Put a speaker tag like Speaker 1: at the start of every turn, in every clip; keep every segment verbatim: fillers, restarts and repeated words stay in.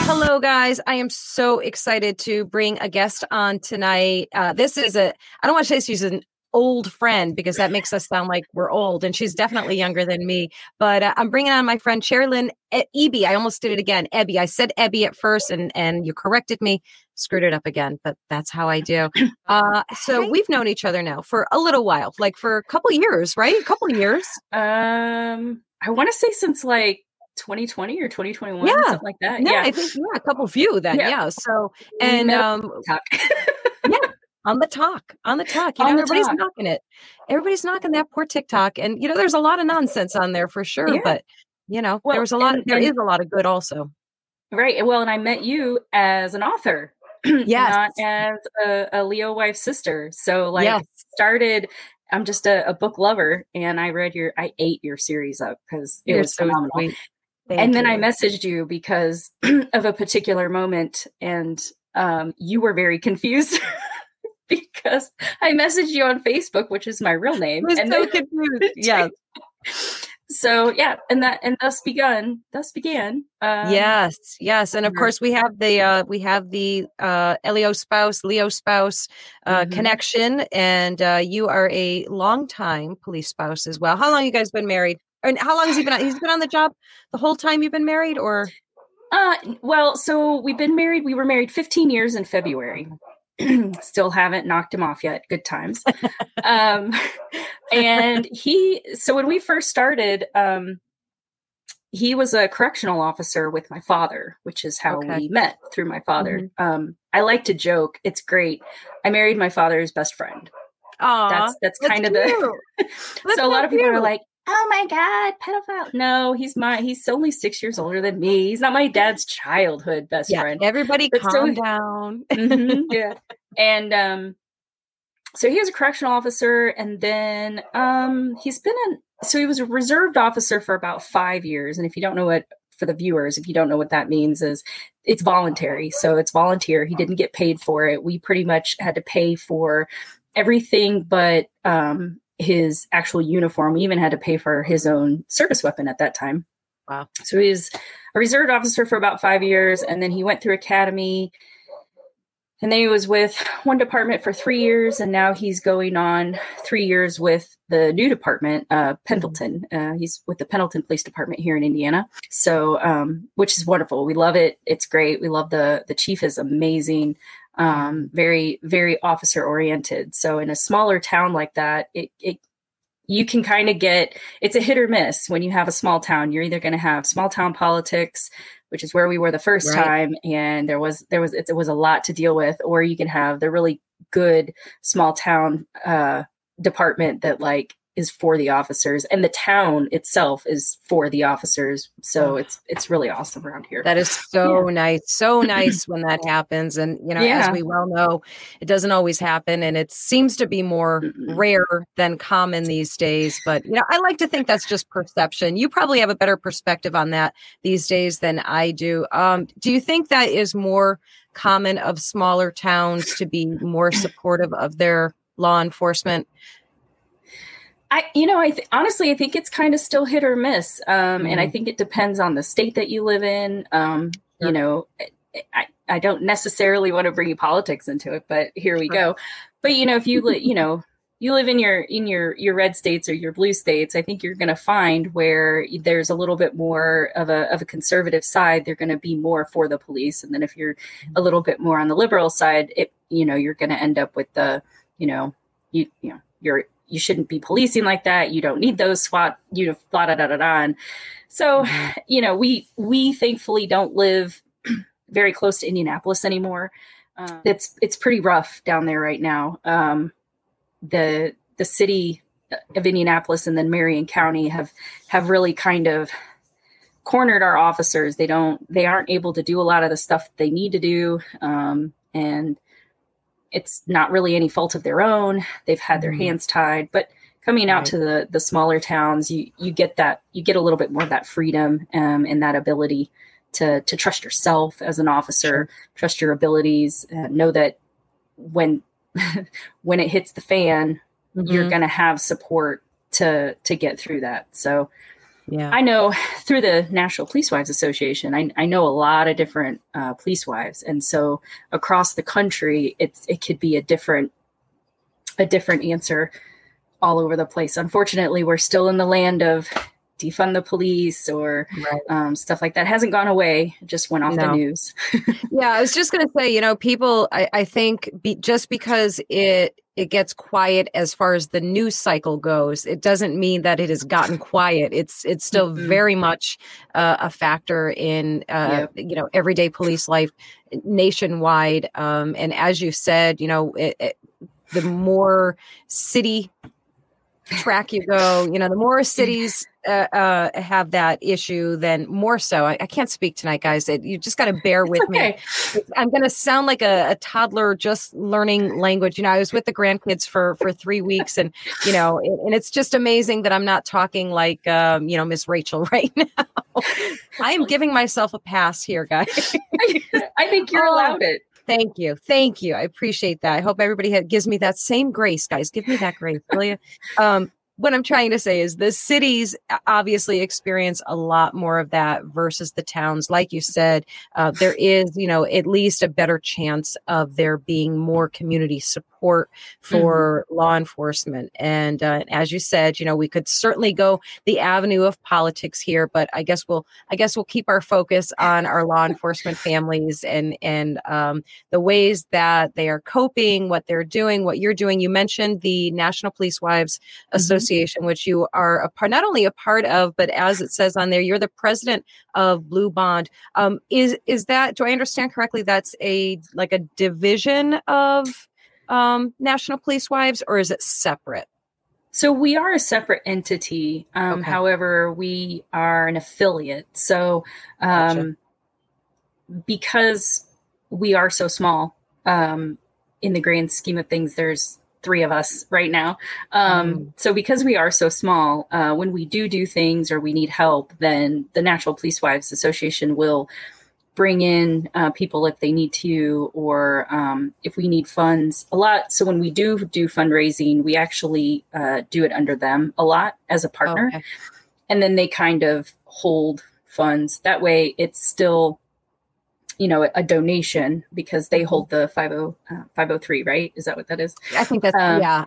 Speaker 1: Hello, guys. I am so excited to bring a guest on tonight. Uh, this is a, I don't want to say she's an old friend because that makes us sound like we're old, and she's definitely younger than me. But uh, I'm bringing on my friend Sherilyn Eby. I almost did it again. Eby. I said Eby at first, and, and you corrected me. Screwed it up again, but that's how I do. Uh, so we've known each other now for a little while, like for a couple years, right? A couple years.
Speaker 2: Um, I want to say since like twenty twenty or twenty twenty-one,
Speaker 1: yeah.
Speaker 2: something like that.
Speaker 1: No,
Speaker 2: yeah,
Speaker 1: I think yeah, a couple few then. Yeah. yeah. So and um,
Speaker 2: talk.
Speaker 1: yeah, on the talk, on the talk. You
Speaker 2: On
Speaker 1: know,
Speaker 2: the
Speaker 1: everybody's
Speaker 2: talk.
Speaker 1: knocking it. Everybody's knocking that poor TikTok, and you know, there's a lot of nonsense on there for sure.
Speaker 2: Yeah.
Speaker 1: But you know,
Speaker 2: Well,
Speaker 1: there was a lot.
Speaker 2: and,
Speaker 1: there
Speaker 2: and,
Speaker 1: is a lot of good also.
Speaker 2: Right. Well, and I met you as an author.
Speaker 1: Yes.
Speaker 2: Not as a, a Leo wife sister. So like
Speaker 1: yes.
Speaker 2: started. I'm just a, a book lover, and I read your, I ate your series up because it
Speaker 1: You're
Speaker 2: was
Speaker 1: so
Speaker 2: phenomenal.
Speaker 1: Sweet. Thank
Speaker 2: and then
Speaker 1: you.
Speaker 2: I messaged you because of a particular moment, and um, you were very confused because I messaged you on Facebook, which is my real name.
Speaker 1: I was
Speaker 2: and
Speaker 1: so
Speaker 2: then,
Speaker 1: confused. Yes.
Speaker 2: So yeah, and that and thus begun, thus began. Um,
Speaker 1: yes, yes, and of course we have the uh, we have the uh, Elio spouse, Leo spouse uh, mm-hmm. connection, and uh, you are a longtime police spouse as well. How long you guys been married? And how long has he been on? He's been on the job the whole time you've been married, or?
Speaker 2: Uh, well, so we've been married. We were married fifteen years in February. Still haven't knocked him off yet. Good times. um, and he, so when we first started, um, he was a correctional officer with my father, which is how okay. we met through my father. Mm-hmm. Um, I like to joke. It's great. I married my father's best friend.
Speaker 1: Aww,
Speaker 2: that's, that's, that's kind of the, so a lot of people are like, oh my God, pedophile. No, he's my, he's only six years older than me. He's not my dad's childhood best
Speaker 1: yeah,
Speaker 2: friend.
Speaker 1: Everybody but calm so, down.
Speaker 2: mm-hmm, yeah. And, um, so he was a correctional officer, and then, um, he's been in, so he was a reserved officer for about five years. And if you don't know what, for the viewers, if you don't know what that means, is it's voluntary. So it's volunteer. He didn't get paid for it. We pretty much had to pay for everything, but, um, his actual uniform. We even had to pay for his own service weapon at that time.
Speaker 1: Wow.
Speaker 2: So he was a reserve officer for about five years. And then he went through academy, and then he was with one department for three years. And now he's going on three years with the new department, uh, Pendleton. Uh, he's with the Pendleton Police Department here in Indiana. So, um, which is wonderful. We love it. It's great. We love the, the chief is amazing. Um, very, very officer oriented. So in a smaller town like that, it, it, you can kind of get, it's a hit or miss when you have a small town. You're either going to have small town politics, which is where we were the first right. time. And there was, there was, it, it was a lot to deal with, or you can have the really good small town, uh, department that like is for the officers, and the town itself is for the officers. So oh. it's it's really awesome around here.
Speaker 1: That is so yeah. nice. So nice when that happens. And, you know, yeah. as we well know, it doesn't always happen. And it seems to be more Mm-mm. rare than common these days. But, you know, I like to think that's just perception. You probably have a better perspective on that these days than I do. Um, do you think that is more common of smaller towns to be more supportive of their law enforcement?
Speaker 2: I, you know, I th- honestly, I think it's kind of still hit or miss. Um, mm-hmm. And I think it depends on the state that you live in. Um, sure. You know, I, I don't necessarily want to bring politics into it, but here we sure. go. But, you know, if you, li- you know, you live in your, in your, your red states or your blue states, I think you're going to find where there's a little bit more of a, of a conservative side, they're going to be more for the police. And then if you're a little bit more on the liberal side, it, you know, you're going to end up with the, you know, you, you know, you're, you shouldn't be policing like that. You don't need those SWAT, you know, blah, da, da, da, da. And so, mm-hmm. you know, we, we thankfully don't live very close to Indianapolis anymore. Um, it's, it's pretty rough down there right now. Um, the, the city of Indianapolis and then Marion County have, have really kind of cornered our officers. They don't, they aren't able to do a lot of the stuff they need to do. Um, and it's not really any fault of their own. They've had their mm. hands tied, but coming out right. to the, the smaller towns, you, you get that, you get a little bit more of that freedom um, and that ability to, to trust yourself as an officer, sure. trust your abilities, uh, know that when, when it hits the fan, mm-hmm. you're going to have support to, to get through that. So
Speaker 1: Yeah.
Speaker 2: I know through the National Police Wives Association, I, I know a lot of different uh, police wives. And so across the country, it's, it could be a different, a different answer all over the place. Unfortunately, we're still in the land of defund the police or
Speaker 1: right.
Speaker 2: um, stuff like that. It hasn't gone away. It just went off no. the news.
Speaker 1: Yeah, I was just going to say, you know, people, I, I think be, just because it it gets quiet as far as the news cycle goes, it doesn't mean that it has gotten quiet. It's it's still mm-hmm. very much uh, a factor in, uh, yep. you know, everyday police life nationwide. Um, and as you said, you know, it, it, the more city track you go, you know, the more cities uh, uh, have that issue, then more so. I, I can't speak tonight, guys. It, you just got to bear with okay. me. I'm going to sound like a, a toddler just learning language. You know, I was with the grandkids for for three weeks, and you know, and, and it's just amazing that I'm not talking like um, you know, Miss Rachel right now. I am giving myself a pass here, guys.
Speaker 2: I think you're
Speaker 1: oh.
Speaker 2: allowed it.
Speaker 1: Thank you. Thank you. I appreciate that. I hope everybody ha- gives me that same grace, guys. Give me that grace, will you? Um, what I'm trying to say is the cities obviously experience a lot more of that versus the towns. Like you said, uh, there is, you know, at least a better chance of there being more community support for mm-hmm. law enforcement. And uh, as you said, you know, we could certainly go the avenue of politics here, but I guess we'll, I guess we'll keep our focus on our law enforcement families and, and um, the ways that they are coping, what they're doing, what you're doing. You mentioned the National Police Wives Association. Mm-hmm. which you are a part, not only a part of, but as it says on there, you're the president of Blue Bond. Um, is is that? Do I understand correctly? That's a like a division of um, National Police Wives, or is it separate?
Speaker 2: So we are a separate entity. Um, okay. However, we are an affiliate. So um, gotcha. Because we are so small, um, in the grand scheme of things, there's three of us right now. Um, mm. So because we are so small, uh, when we do do things or we need help, then the National Police Wives Association will bring in uh, people if they need to, or um, if we need funds a lot. So when we do do fundraising, we actually uh, do it under them a lot as a partner. Oh, okay. And then they kind of hold funds. That way it's still, you know, a donation because they hold the five oh three, right? Is that what that is?
Speaker 1: I think that's, um, yeah.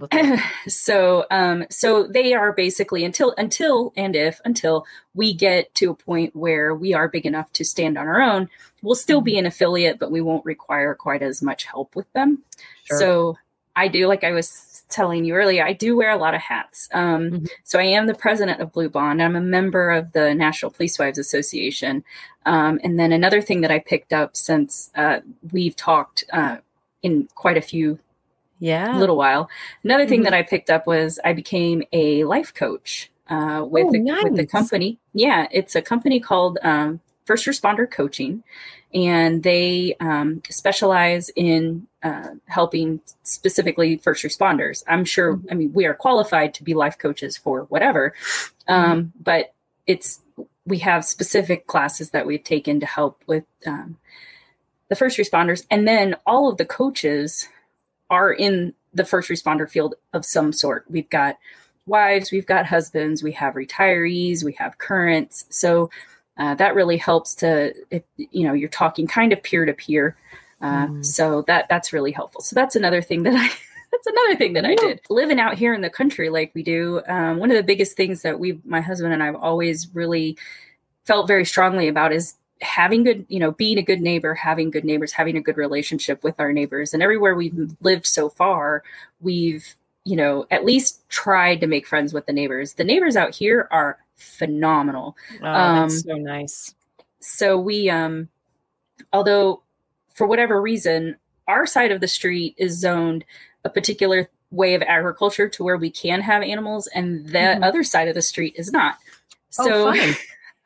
Speaker 2: So, um, so they are basically until, until, and if, until we get to a point where we are big enough to stand on our own, we'll still mm-hmm. be an affiliate, but we won't require quite as much help with them. Sure. So I do, like I was telling you earlier, I do wear a lot of hats. Um, mm-hmm. So I am the president of Blue Bond. I'm a member of the National Police Wives Association. Um, and then another thing that I picked up since uh, we've talked uh, in quite a few
Speaker 1: yeah.
Speaker 2: little while, another thing mm-hmm. that I picked up was I became a life coach uh, with,
Speaker 1: oh,
Speaker 2: the,
Speaker 1: nice.
Speaker 2: with the company. Yeah, it's a company called um, First Responder Coaching. And they um, specialize in uh, helping specifically first responders. I'm sure, mm-hmm. I mean, we are qualified to be life coaches for whatever, um, mm-hmm. but it's, we have specific classes that we've taken to help with um, the first responders. And then all of the coaches are in the first responder field of some sort. We've got wives, we've got husbands, we have retirees, we have currents. So Uh, that really helps to, if, you know, you're talking kind of peer to peer. Uh, mm. So that that's really helpful. So that's another thing that I, that's another thing that yeah. I did. Living out here in the country like we do, um, one of the biggest things that we, my husband and I have always really felt very strongly about is having good, you know, being a good neighbor, having good neighbors, having a good relationship with our neighbors. And everywhere we've lived so far, we've, you know, at least tried to make friends with the neighbors. The neighbors out here are phenomenal.
Speaker 1: Oh, that's um, so nice.
Speaker 2: So we, um, although for whatever reason, our side of the street is zoned a particular way of agriculture to where we can have animals, and the mm-hmm. other side of the street is not. So,
Speaker 1: oh,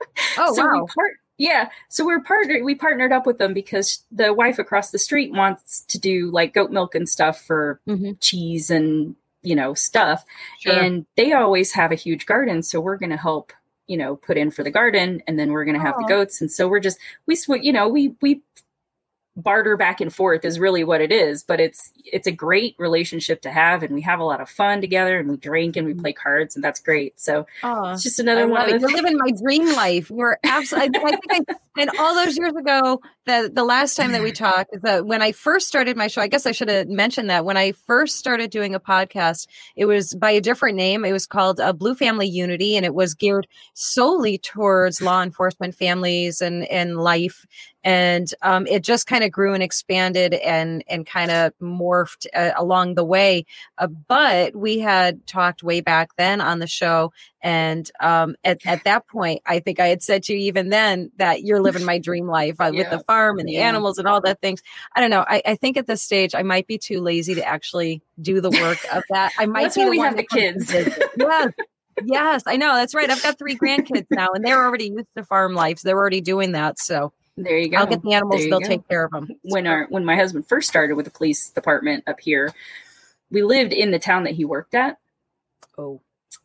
Speaker 1: oh
Speaker 2: so
Speaker 1: wow.
Speaker 2: we part, yeah. So we're partnered, we partnered up with them because the wife across the street wants to do like goat milk and stuff for mm-hmm. cheese and, you know, stuff. Sure. And they always have a huge garden. So we're going to help, you know, put in for the garden, and then we're going to have Aww. the goats. And so we're just, we, you know, we, we barter back and forth is really what it is, but it's it's a great relationship to have, and we have a lot of fun together, and we drink and we play cards, and that's great. So
Speaker 1: oh,
Speaker 2: it's just another one.
Speaker 1: You're living my dream life. You're absolutely. I think I, and all those years ago, the the last time that we talked, the, when I first started my show, I guess I should have mentioned that when I first started doing a podcast, it was by a different name. It was called uh, Blue Family Unity, and it was geared solely towards law enforcement families and and life. And um, it just kind of grew and expanded and and kind of morphed uh, along the way. Uh, but we had talked way back then on the show. And um, at, at that point, I think I had said to you even then that you're living my dream life uh, yeah. with the farm and the yeah. animals and all that things. I don't know. I, I think at this stage, I might be too lazy to actually do the work of that. I might
Speaker 2: That's
Speaker 1: be
Speaker 2: why
Speaker 1: the
Speaker 2: we
Speaker 1: one
Speaker 2: have the kids.
Speaker 1: Yes. Yes, I know. That's right. I've got three grandkids now, and they're already used to farm life. So they're already doing that. So
Speaker 2: there you go.
Speaker 1: I'll get the animals. They'll
Speaker 2: go.
Speaker 1: take care of them.
Speaker 2: When our when my husband first started with the police department up here, we lived in the town that he worked at.
Speaker 1: Oh.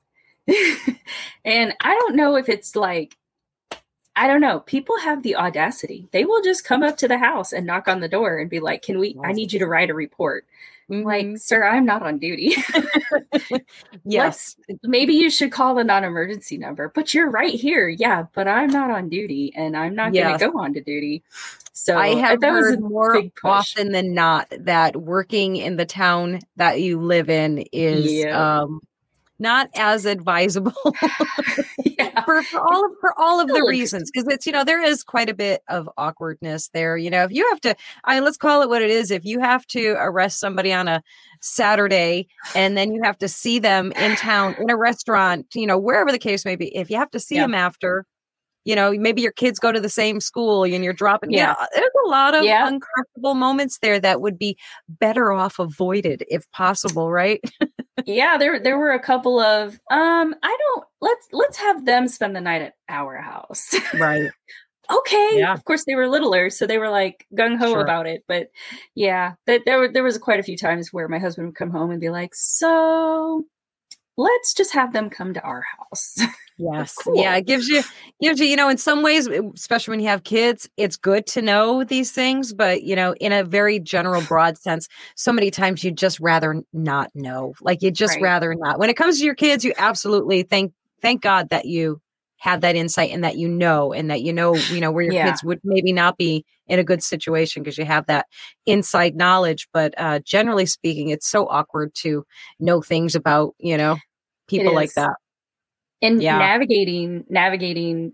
Speaker 2: And I don't know if it's like, I don't know. People have the audacity. They will just come up to the house and knock on the door and be like, can we, I need you to write a report. Mm-hmm. Like, sir, I'm not on duty.
Speaker 1: Yes.
Speaker 2: Let's, maybe you should call the non-emergency number, but you're right here. Yeah, but I'm not on duty and I'm not yes. going to go on to duty. So
Speaker 1: I have
Speaker 2: that
Speaker 1: heard
Speaker 2: was
Speaker 1: more often than not that working in the town that you live in is yeah. um, not as advisable yeah. for, for all of for all of the reasons, because it's, you know, there is quite a bit of awkwardness there. You know, if you have to, I let's call it what it is. If you have to arrest somebody on a Saturday and then you have to see them in town in a restaurant, you know, wherever the case may be, if you have to see yeah. them after, you know, maybe your kids go to the same school and you're dropping, yeah, you know, there's a lot of yeah. uncomfortable moments there that would be better off avoided if possible, right?
Speaker 2: Yeah, there there were a couple of um I don't let's let's have them spend the night at our house.
Speaker 1: Right.
Speaker 2: Okay.
Speaker 1: Yeah.
Speaker 2: Of course they were littler, so they were like gung ho sure. about it. But yeah, that there were there was quite a few times where my husband would come home and be like, so let's just have them come to our house.
Speaker 1: Yes.
Speaker 2: Cool.
Speaker 1: Yeah. It gives you, gives you, you know, in some ways, especially when you have kids, it's good to know these things, but, you know, in a very general, broad sense, so many times you just rather not know, like you just right. rather not. When it comes to your kids, you absolutely thank, thank God that you have that insight and that, you know, and that, you know, you know, where your yeah. kids would maybe not be in a good situation because you have that inside knowledge. But uh, generally speaking, it's so awkward to know things about, you know, people like that.
Speaker 2: And yeah. navigating navigating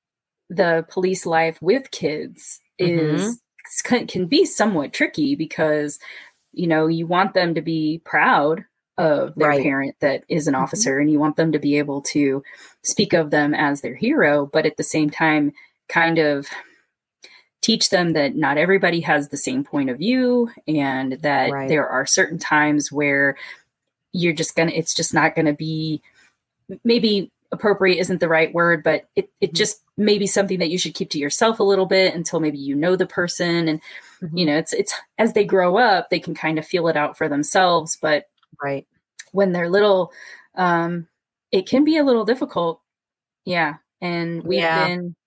Speaker 2: the police life with kids is mm-hmm. can, can be somewhat tricky because, you know, you want them to be proud of their right. parent that is an officer, mm-hmm. and you want them to be able to speak of them as their hero, but at the same time, kind of teach them that not everybody has the same point of view, and that right. there are certain times where you're just gonna, it's just not gonna be, maybe appropriate isn't the right word, but it, it just may be something that you should keep to yourself a little bit until maybe you know the person. And, mm-hmm. you know, it's, it's, as they grow up, they can kind of feel it out for themselves. But
Speaker 1: right.
Speaker 2: when they're little, um, it can be a little difficult. Yeah. And we've yeah. been,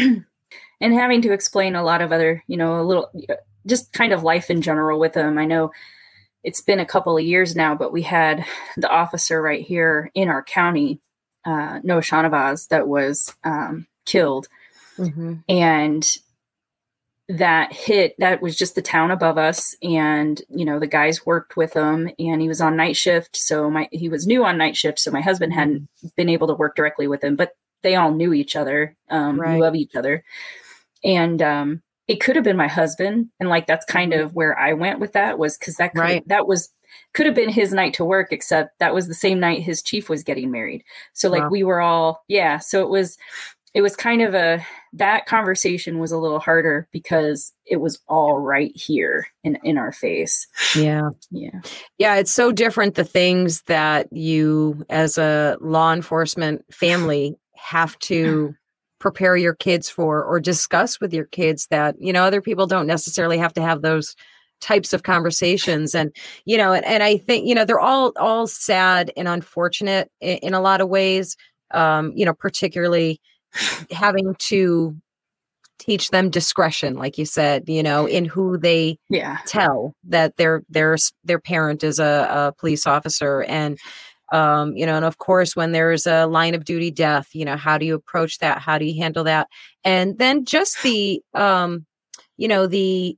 Speaker 2: and having to explain a lot of other, you know, a little, just kind of life in general with them. I know it's been a couple of years now, but we had the officer right here in our county, uh, Noah Shanavaz, that was um, killed. Mm-hmm. And that hit, that was just the town above us. And, you know, the guys worked with him and he was on night shift. So my, he was new on night shift. So my husband mm-hmm. hadn't been able to work directly with him, but they all knew each other, um, right. knew of each other. And, um, it could have been my husband. And like, that's kind of where I went with that, was because that, right. that was, could have been his night to work, except that was the same night his chief was getting married. So like wow. we were all, yeah. So it was, it was kind of a, that conversation was a little harder because it was all right here in, in our face.
Speaker 1: Yeah.
Speaker 2: Yeah.
Speaker 1: Yeah. It's so different. The things that you as a law enforcement family have to prepare your kids for or discuss with your kids that, you know, other people don't necessarily have to have those types of conversations. And, you know, and, and I think, you know, they're all, all sad and unfortunate in, in a lot of ways, um, you know, particularly having to teach them discretion, like you said, you know, in who they
Speaker 2: yeah.
Speaker 1: tell that their their their parent is a, a police officer. And um, you know, and of course, when there's a line of duty death, you know, how do you approach that? How do you handle that? And then just the um, you know, the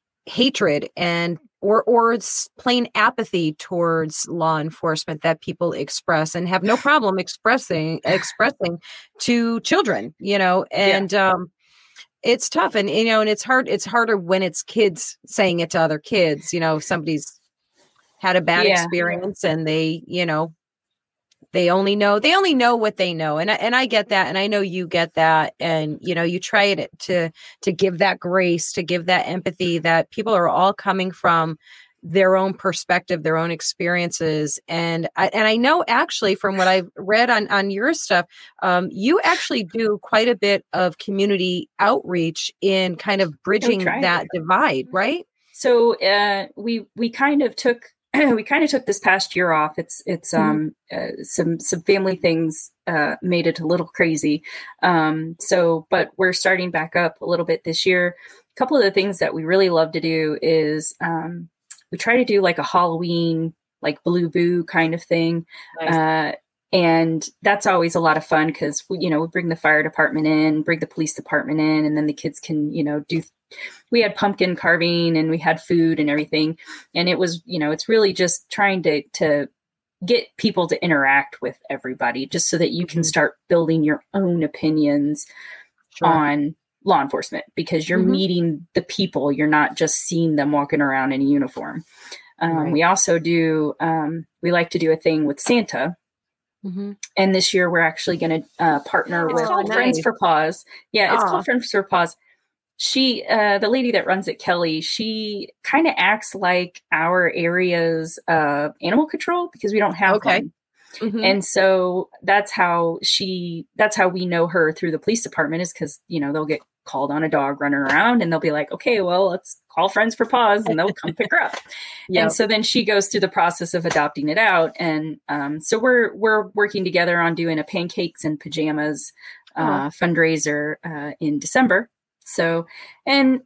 Speaker 1: hatred and or or it's plain apathy towards law enforcement that people express and have no problem expressing expressing to children, you know, and yeah. um it's tough. And you know, and it's hard it's harder when it's kids saying it to other kids. You know, if somebody's had a bad yeah. experience and they, you know, they only know they only know what they know. And I, and I get that. And I know you get that. And, you know, you try to, to, to give that grace, to give that empathy, that people are all coming from their own perspective, their own experiences. And I, and I know actually from what I've read on, on your stuff, um, you actually do quite a bit of community outreach in kind of bridging that divide, right?
Speaker 2: So uh, we, we kind of took we kind of took this past year off. It's it's um uh, some some family things uh, made it a little crazy. Um, so, but we're starting back up a little bit this year. A couple of the things that we really love to do is um, we try to do like a Halloween, like Blue Boo kind of thing. Nice. Uh, and that's always a lot of fun because, you know, we bring the fire department in, bring the police department in, and then the kids can, you know, do we had pumpkin carving and we had food and everything. And it was, you know, it's really just trying to, to get people to interact with everybody just so that you can start building your own opinions sure. on law enforcement because you're mm-hmm. meeting the people. You're not just seeing them walking around in a uniform. Um, right. We also do, um, we like to do a thing with Santa. Mm-hmm. And this year we're actually going to uh, partner it's with called nice. Friends for Paws. Yeah, it's Aww. Called Friends for Paws. She, uh, the lady that runs it, Kelly, she kind of acts like our area's uh, animal control because we don't have okay. one. Mm-hmm. And so that's how she, that's how we know her through the police department is because, you know, they'll get called on a dog running around and they'll be like, okay, well, let's call Friends for Paws and they'll come pick her up. Yep. And so then she goes through the process of adopting it out. And um, so we're, we're working together on doing a pancakes and pajamas uh, oh. fundraiser uh, in December. So, and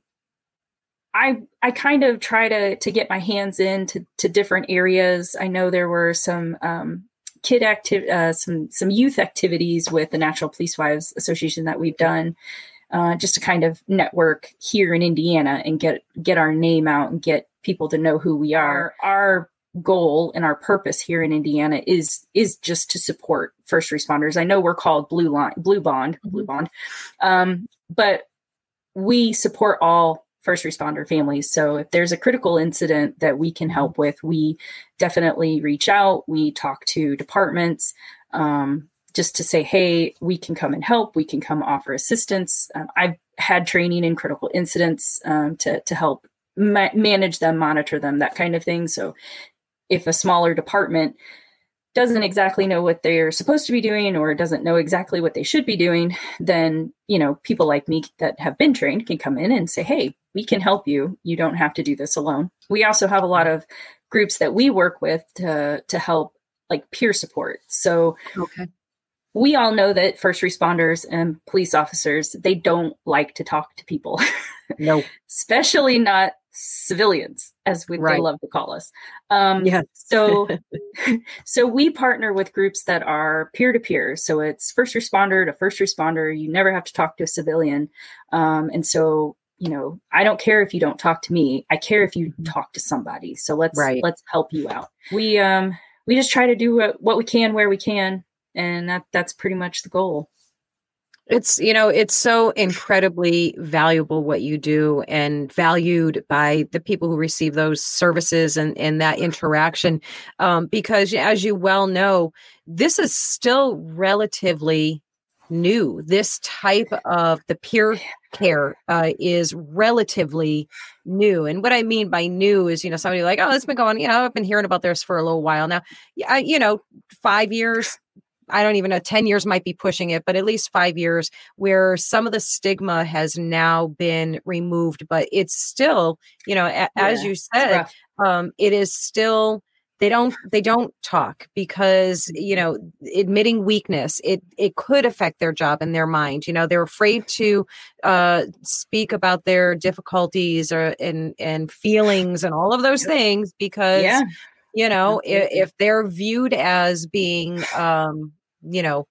Speaker 2: I, I kind of try to, to get my hands into to different areas. I know there were some, um, kid active, uh, some, some youth activities with the Natural Police Wives Association that we've done, uh, just to kind of network here in Indiana and get, get our name out and get people to know who we are. Our goal and our purpose here in Indiana is, is just to support first responders. I know we're called Blue Line, Blue Bond, mm-hmm. Blue Bond. Um, but we support all first responder families. So if there's a critical incident that we can help with, we definitely reach out. We talk to departments um, just to say, hey, we can come and help. We can come offer assistance. Um, I've had training in critical incidents um, to, to help ma- manage them, monitor them, that kind of thing. So if a smaller department doesn't exactly know what they're supposed to be doing or doesn't know exactly what they should be doing, then, you know, people like me that have been trained can come in and say, hey, we can help you. You don't have to do this alone. We also have a lot of groups that we work with to, to help like peer support. So okay. we all know that first responders and police officers, they don't like to talk to people. No, especially not civilians, as we right. they love to call us. Um, yes. so, so we partner with groups that are peer to peer. So it's first responder to first responder. You never have to talk to a civilian. Um, and so, you know, I don't care if you don't talk to me. I care if you talk to somebody. So let's right. let's help you out. We um we just try to do what, what we can where we can, and that that's pretty much the goal.
Speaker 1: It's, you know, it's so incredibly valuable what you do and valued by the people who receive those services and, and that interaction. Um, because as you well know, this is still relatively new. This type of the peer care uh, is relatively new. And what I mean by new is, you know, somebody like, oh, it's been going, you know, I've been hearing about this for a little while now. Yeah, you know, five years. I don't even know, ten years might be pushing it, but at least five years where some of the stigma has now been removed, but it's still, you know, a, yeah, as you said, um, it is still they don't they don't talk because, you know, admitting weakness, it it could affect their job and their mind. You know, they're afraid to uh, speak about their difficulties or and and feelings and all of those things because,
Speaker 2: Yeah.
Speaker 1: you know, if,
Speaker 2: Absolutely.
Speaker 1: if they're viewed as being, um, you know,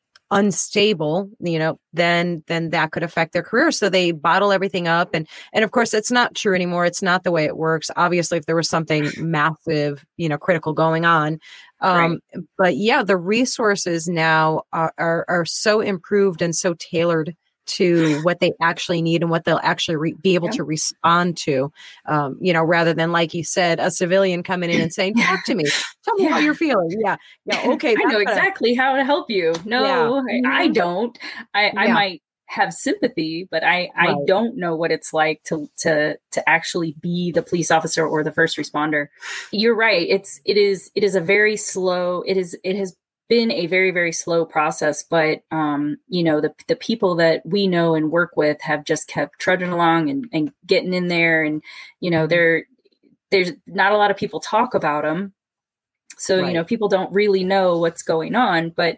Speaker 1: unstable, you know, then then that could affect their career. So they bottle everything up. And and of course, it's not true anymore. It's not the way it works. Obviously, if there was something massive, you know, critical going on. Um,
Speaker 2: Right.
Speaker 1: but yeah, the resources now are, are are so improved and so tailored to what they actually need and what they'll actually re- be able
Speaker 2: Yeah.
Speaker 1: to respond to, um, you know, rather than, like you said, a civilian coming in and saying, talk to me, tell me how
Speaker 2: Yeah.
Speaker 1: you're feeling. Yeah. Yeah. Okay.
Speaker 2: I
Speaker 1: That's
Speaker 2: know
Speaker 1: gonna-
Speaker 2: exactly how to help you. No,
Speaker 1: Yeah.
Speaker 2: I, I
Speaker 1: Mhm.
Speaker 2: don't. I, I
Speaker 1: Yeah.
Speaker 2: might have sympathy, but I, I
Speaker 1: Right.
Speaker 2: don't know what it's like to to to actually be the police officer or the first responder. You're right. It's it is it is a very slow. It is it has been a very very slow process, but um, you know the the people that we know and work with have just kept trudging along and, and getting in there, and you know they're there's not a lot of people talk about them. So,
Speaker 1: Right.
Speaker 2: you know, people don't really know what's going on, but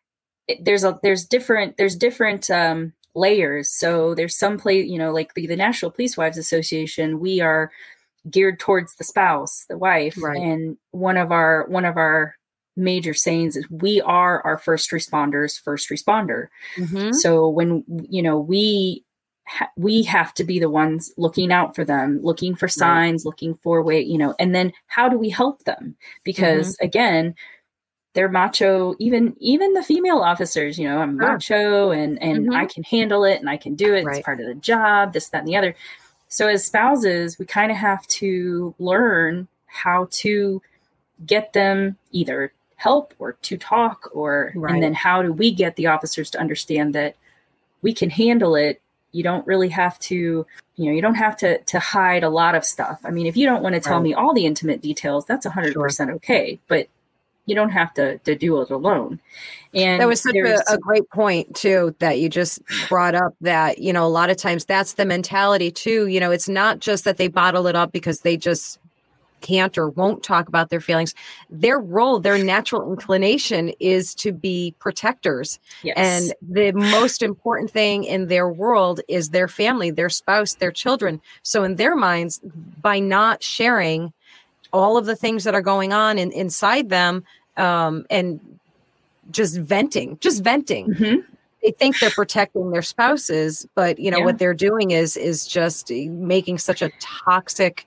Speaker 2: it, there's a, there's different, there's different um, layers. So there's some place, you know, like the, the National Police Wives Association, we are geared towards the spouse, the wife.
Speaker 1: Right.
Speaker 2: And one of our, one of our major sayings is we are our first responders, first responder.
Speaker 1: Mhm.
Speaker 2: So when, you know, we, ha- we have to be the ones looking out for them, looking for signs, right. looking for way, you know, and then how do we help them? Because mm-hmm. again, they're macho, even, even the female officers, you know, I'm sure. macho and, and mm-hmm. I can handle it and I can do it. Right. It's part of the job, this, that, and the other. So as spouses, we kind of have to learn how to get them either help or to talk or, right. and then how do we get the officers to understand that we can handle it. You don't really have to, you know, you don't have to to hide a lot of stuff. I mean, if you don't want to tell right. me all the intimate details, that's one hundred percent sure. okay. But you don't have to to do it alone. And
Speaker 1: that was such a, a great point, too, that you just brought up that, you know, a lot of times that's the mentality, too. You know, it's not just that they bottle it up because they just can't or won't talk about their feelings. Their role, their natural inclination is to be protectors. Yes. And the most important thing in their world is their family, their spouse, their children. So in their minds, by not sharing all of the things that are going on in, inside them um, and just venting, just venting. Mm-hmm. They think they're protecting their spouses, but you know, yeah. what they're doing is is just making such a toxic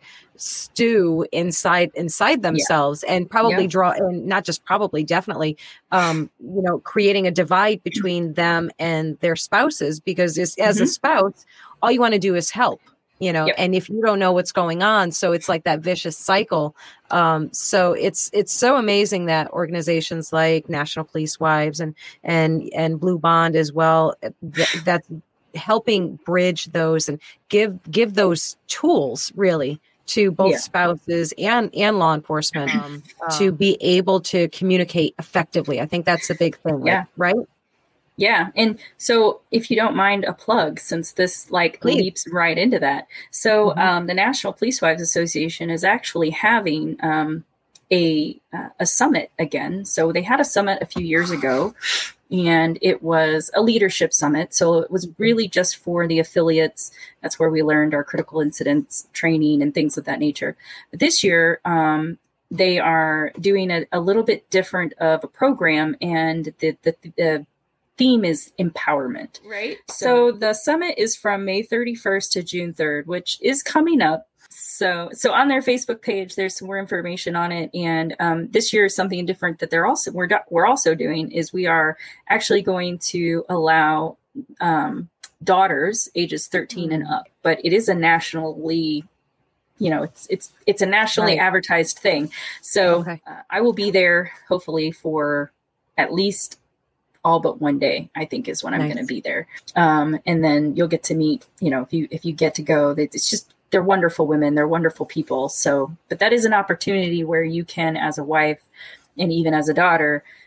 Speaker 1: stew inside inside themselves yeah. and probably yeah. draw and not just probably definitely um you know creating a divide between them and their spouses because as, as mm-hmm. a spouse all you want to do is help, you know, yep. and if you don't know what's going on, so it's like that vicious cycle. Um, so it's it's so amazing that organizations like National Police Wives and and and Blue Bond as well, th- that's helping bridge those and give give those tools really to both yeah. spouses and and law enforcement um, to be able to communicate effectively. I think that's a big thing, yeah. right?
Speaker 2: Yeah. And so if you don't mind a plug, since this like Please. leaps right into that. So mm-hmm. um, the National Police Wives Association is actually having um, a, uh, a summit again. So they had a summit a few years ago and it was a leadership summit. So it was really just for the affiliates. That's where we learned our critical incidents training and things of that nature. But this year, um, they are doing a, a little bit different of a program, and the, the, the theme is empowerment.
Speaker 1: Right.
Speaker 2: So the summit is from May thirty-first to June third, which is coming up. So, so on their Facebook page, there's some more information on it. And um, this year is something different that they're also we're we're also doing is we are actually going to allow um, daughters ages thirteen mm-hmm. and up, but it is a nationally, you know, it's it's it's a nationally right. advertised thing. So okay. uh, I will be there hopefully for at least all but one day, I think is when I'm nice. going to be there. Um, and then you'll get to meet, you know, if you if you get to go, it's just. They're wonderful women. They're wonderful people. So, but that is an opportunity where you can, as a wife and even as a daughter,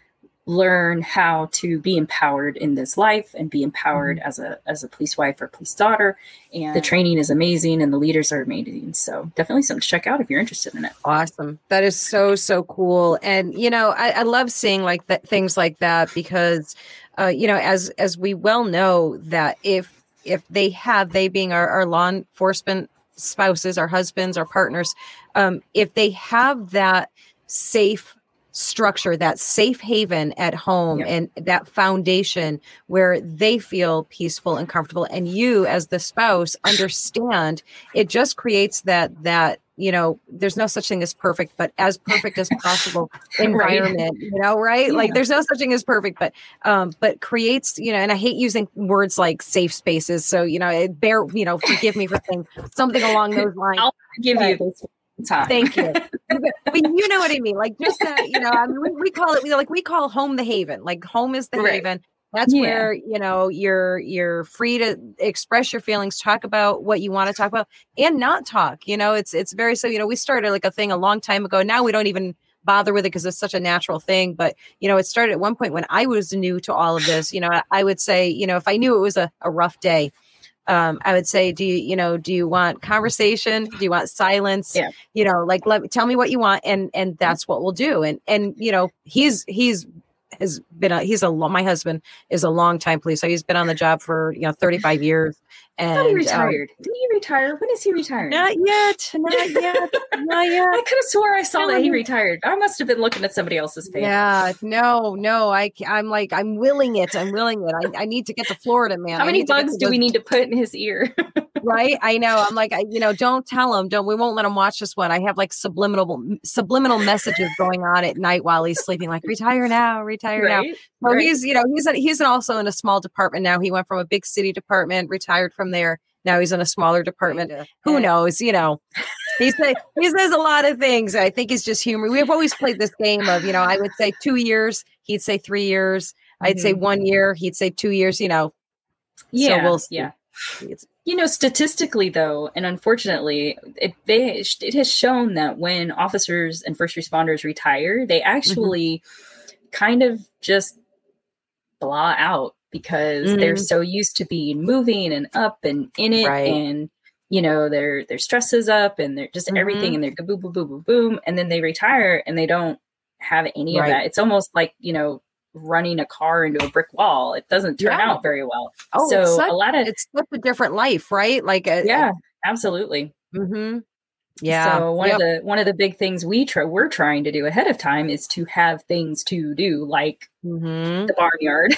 Speaker 2: learn how to be empowered in this life and be empowered mm-hmm. as a as a police wife or police daughter. And the training is amazing and the leaders are amazing. So definitely something to check out if you're interested in it.
Speaker 1: Awesome. That is so, so cool. And, you know, I, I love seeing like that, things like that, because, uh, you know, as as we well know that if if they have, they being our, our law enforcement spouses, our husbands, our partners, um, if they have that safe structure, that safe haven at home, yep. and that foundation where they feel peaceful and comfortable, and you as the spouse understand, it just creates that, that, you know, there's no such thing as perfect, but as perfect as possible environment, right. you know, right? Yeah. Like there's no such thing as perfect, but, um, but creates, you know, and I hate using words like safe spaces. So, you know, it bear, you know, forgive me for saying something along those lines.
Speaker 2: I'll give you this time.
Speaker 1: Thank you. But you know what I mean? Like just that, you know, I mean, we, we call it, we like, we call home the haven, like home is the right. haven. That's yeah. where, you know, you're, you're free to express your feelings, talk about what you want to talk about and not talk, you know, it's, it's very, so, you know, we started like a thing a long time ago. Now we don't even bother with it because it's such a natural thing. But, you know, it started at one point when I was new to all of this, you know, I, I would say, you know, if I knew it was a, a rough day, Um, I would say, do you, you know, do you want conversation? Do you want silence?
Speaker 2: Yeah.
Speaker 1: You know, like, let me tell me what you want. And, and that's what we'll do. And, and, you know, he's, he's, has been, a, he's a, my husband is a long time police. So he's been on the job for, you know, thirty-five years. And
Speaker 2: I thought he retired. Um, Did he retire? When is he retired?
Speaker 1: Not yet. Not yet. Not yet.
Speaker 2: I could have swore I saw that he retired. I must have been looking at somebody else's page.
Speaker 1: Yeah. No, no. I, I'm like, I'm willing it. I'm willing it. I, I need to get to Florida, man.
Speaker 2: How many bugs do we need to put in his ear?
Speaker 1: Right. I know. I'm like, I, you know, don't tell him, don't, we won't let him watch this one. I have like subliminal, subliminal messages going on at night while he's sleeping, like retire now, retire right? now. So right. he's, you know, he's, a, he's also in a small department now. He went from a big city department, retired from there. Now he's in a smaller department. Yeah. Who knows? You know, he says, he says a lot of things. I think it's just humor. We have always played this game of, you know, I would say two years. He'd say three years. Mm-hmm. I'd say one year. He'd say two years, you know.
Speaker 2: Yeah.
Speaker 1: So we'll see.
Speaker 2: Yeah. It's, you know, statistically, though, and unfortunately, it, they, it has shown that when officers and first responders retire, they actually mm-hmm. kind of just blah out because mm-hmm. they're so used to being moving and up and in it. Right. And, you know, their their stress is up and they're just mm-hmm. everything and they're boom, boom, boom, boom, boom. And then they retire and they don't have any right. of that. It's almost like, you know, running a car into a brick wall. It doesn't turn yeah. out very well.
Speaker 1: Oh,
Speaker 2: so
Speaker 1: such,
Speaker 2: a lot of
Speaker 1: it's such a different life, right? Like, a,
Speaker 2: yeah, a, absolutely.
Speaker 1: Mm-hmm. Yeah.
Speaker 2: So one
Speaker 1: yep.
Speaker 2: of the one of the big things we try we're trying to do ahead of time is to have things to do, like
Speaker 1: mm-hmm.
Speaker 2: the barnyard.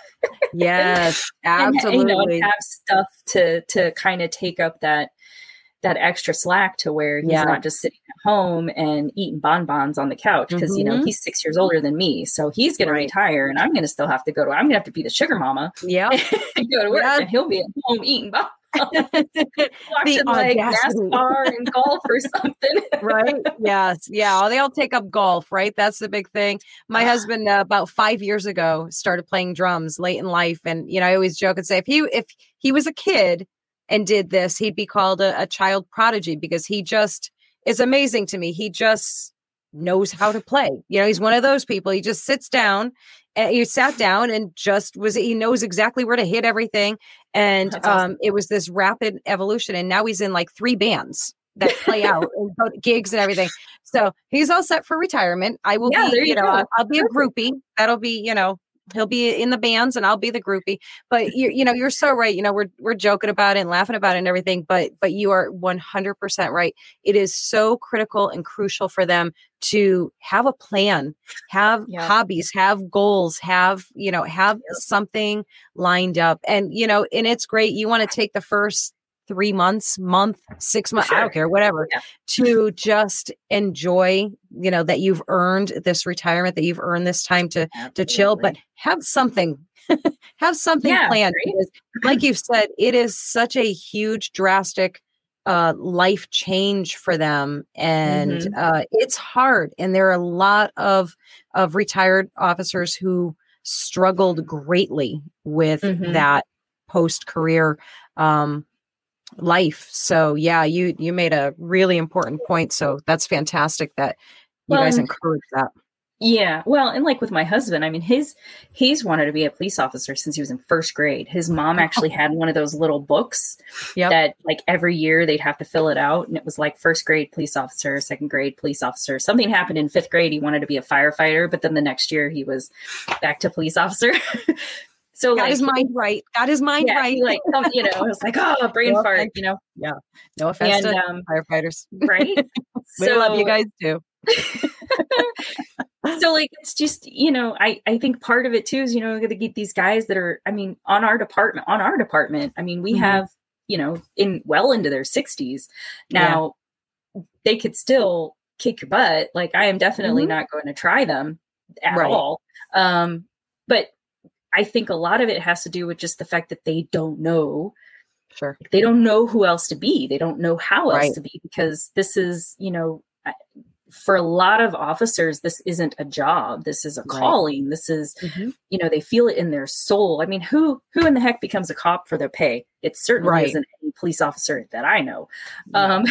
Speaker 1: Yes, absolutely.
Speaker 2: and, you know, and have stuff to to kind of take up that that extra slack to where he's yeah. not just sitting at home and eating bonbons on the couch because, mm-hmm. you know, he's six years older than me. So he's going right. to retire and I'm going to still have to go to, I'm going to have to be the sugar mama.
Speaker 1: Yeah.
Speaker 2: and go to work yeah. and he'll be at home eating bonbons. Watching like NASCAR and golf or something.
Speaker 1: Right. Yes. Yeah. They all take up golf, right? That's the big thing. My husband, uh, about five years ago, started playing drums late in life. And, you know, I always joke and say, if he, if he was a kid and did this, he'd be called a, a child prodigy because he just is amazing to me. He just knows how to play. You know, he's one of those people. He just sits down and he sat down and just was, he knows exactly where to hit everything. And um, awesome. It was this rapid evolution. And now he's in like three bands that play out and go to gigs and everything. So he's all set for retirement. I will yeah, be, you, you know, I'll, I'll be a groupie. That'll be, you know, he'll be in the bands and I'll be the groupie. But you you know, you're so right. You know, we're we're joking about it and laughing about it and everything, but but you are one hundred percent right. It is so critical and crucial for them to have a plan, have yeah. hobbies, have goals, have, you know, have yeah. something lined up. And, you know, and it's great. You want to take the first three months, month, six months, sure. I don't care, whatever, yeah. to just enjoy, you know, that you've earned this retirement, that you've earned this time to, Absolutely. to chill, but have something, have something yeah, planned. Because, like you've said, it is such a huge, drastic uh, life change for them. And mm-hmm. uh, it's hard. And there are a lot of, of retired officers who struggled greatly with mm-hmm. that post-career um life. So yeah, you you made a really important point. So that's fantastic that you well, guys encourage that.
Speaker 2: Yeah. Well, and like with my husband, I mean, his, he's wanted to be a police officer since he was in first grade. His mom actually had one of those little books yep. that like every year they'd have to fill it out. And it was like first grade police officer, second grade police officer. Something happened in fifth grade. He wanted to be a firefighter, but then the next year he was back to police officer. So
Speaker 1: got
Speaker 2: like,
Speaker 1: his mind right. Got his mind
Speaker 2: yeah,
Speaker 1: right.
Speaker 2: Like, you know, it was like, oh, brain
Speaker 1: no
Speaker 2: fart,
Speaker 1: offense.
Speaker 2: you know?
Speaker 1: Yeah. No offense
Speaker 2: and,
Speaker 1: to
Speaker 2: um,
Speaker 1: firefighters.
Speaker 2: Right.
Speaker 1: we
Speaker 2: so,
Speaker 1: love you guys too.
Speaker 2: So like, it's just, you know, I, I think part of it too is, you know, to get these guys that are, I mean, on our department, on our department, I mean, we mm-hmm. have, you know, in well into their sixties now, yeah. they could still kick your butt. Like I am definitely mm-hmm. not going to try them at right. all. Um, but I think a lot of it has to do with just the fact that they don't know.
Speaker 1: Sure.
Speaker 2: They don't know who else to be. They don't know how else
Speaker 1: right.
Speaker 2: to be, because this is, you know, for a lot of officers, this isn't a job. This is a calling. Right. This is, mm-hmm. you know, they feel it in their soul. I mean, who, who in the heck becomes a cop for their pay? It certainly right. isn't any police officer that I know. No. Um,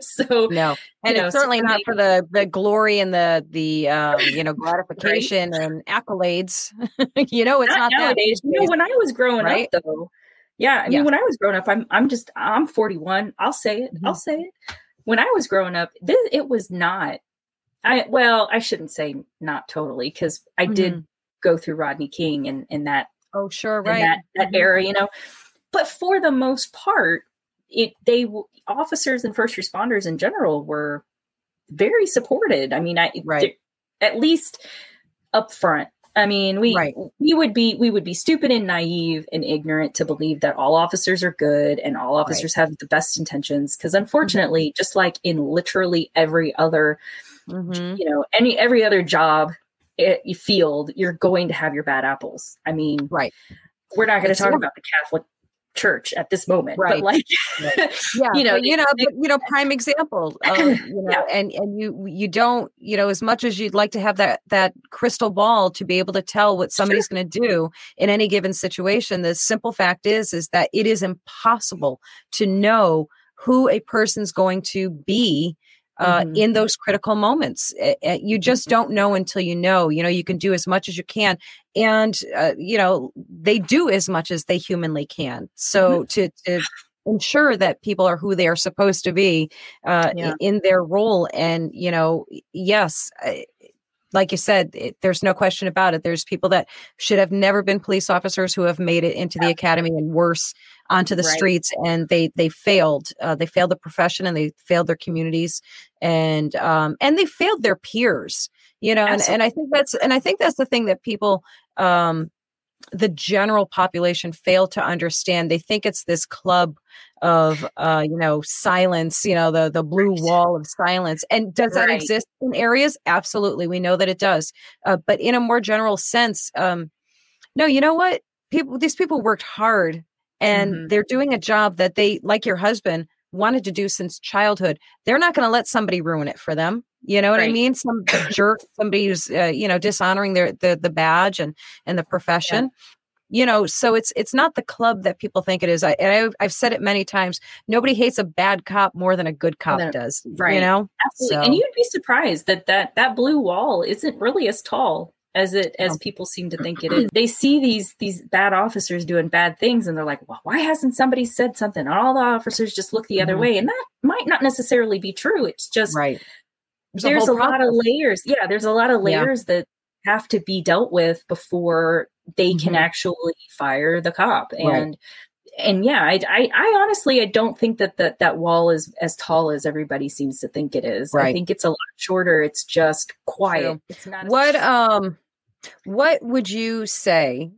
Speaker 2: so
Speaker 1: no, and
Speaker 2: you know,
Speaker 1: it's certainly
Speaker 2: so
Speaker 1: not
Speaker 2: they,
Speaker 1: for the, the glory and the, the, um, you know, gratification right. and accolades. you know, it's not, not
Speaker 2: nowadays.
Speaker 1: that.
Speaker 2: You know, when I was growing
Speaker 1: right?
Speaker 2: up though, yeah, I mean, yeah. when I was growing up, I'm, I'm just, I'm forty-one. I'll say it. Mm-hmm. I'll say it. When I was growing up, this, it was not, I, well, I shouldn't say not totally, because I mm-hmm. did go through Rodney King and, and that,
Speaker 1: oh, sure. Right.
Speaker 2: that, that mm-hmm. era, you know, but for the most part, it, they, officers and first responders in general were very supported. I mean, I,
Speaker 1: right.
Speaker 2: at least up front. I mean, we,
Speaker 1: right.
Speaker 2: we would be, we would be stupid and naive and ignorant to believe that all officers are good and all officers right. have the best intentions. Cause unfortunately, mm-hmm. just like in literally every other, mm-hmm. you know, any, every other job it, field, you're going to have your bad apples. I mean,
Speaker 1: right.
Speaker 2: we're not going to talk about the Catholic Church at this moment,
Speaker 1: right.
Speaker 2: but like,
Speaker 1: right. yeah,
Speaker 2: you know,
Speaker 1: but, you know, but, you know, prime example, of, you know,
Speaker 2: yeah.
Speaker 1: and, and you, you don't, you know, as much as you'd like to have that, that crystal ball to be able to tell what somebody's sure. going to do in any given situation, the simple fact is, is that it is impossible to know who a person's going to be Uh, mm-hmm. in those critical moments. Uh, you just don't know until you know. You know, you can do as much as you can. And, uh, you know, they do as much as they humanly can. So mm-hmm. to, to ensure that people are who they are supposed to be uh, yeah. in their role. And, you know, yes, I, like you said, it, there's no question about it. There's people that should have never been police officers who have made it into the academy and worse onto the right. streets, and they they failed. Uh, they failed the profession, and they failed their communities, and um, and they failed their peers. You know, and, and I think that's and I think that's the thing that people, um, the general population, fail to understand. They think it's this club of uh you know silence, you know the the blue wall of silence. And does that right. exist in areas? Absolutely, we know that it does, uh, but in a more general sense, um no, you know what, people these people worked hard, and mm-hmm. they're doing a job that they, like your husband, wanted to do since childhood. They're not going to let somebody ruin it for them. You know what right. I mean? Some jerk, somebody who's uh, you know dishonoring their the the badge and and the profession. Yeah. You know, so it's it's not the club that people think it is. I, and I, I've said it many times. Nobody hates a bad cop more than a good cop then, does. Right? You know,
Speaker 2: absolutely.
Speaker 1: So.
Speaker 2: And you'd be surprised that that that blue wall isn't really as tall as it as oh. people seem to think it is. They see these these bad officers doing bad things, and they're like, "Well, why hasn't somebody said something?" And all the officers just look the other mm-hmm. way, and that might not necessarily be true. It's just
Speaker 1: right.
Speaker 2: There's, there's a, a lot of layers. Yeah, there's a lot of layers yeah. that have to be dealt with before they mm-hmm. can actually fire the cop. And right. and yeah, I, I I honestly I don't think that that that wall is as tall as everybody seems to think it is. Right. I think it's a lot shorter. It's just quiet. True. It's not.
Speaker 1: What um, what would you say?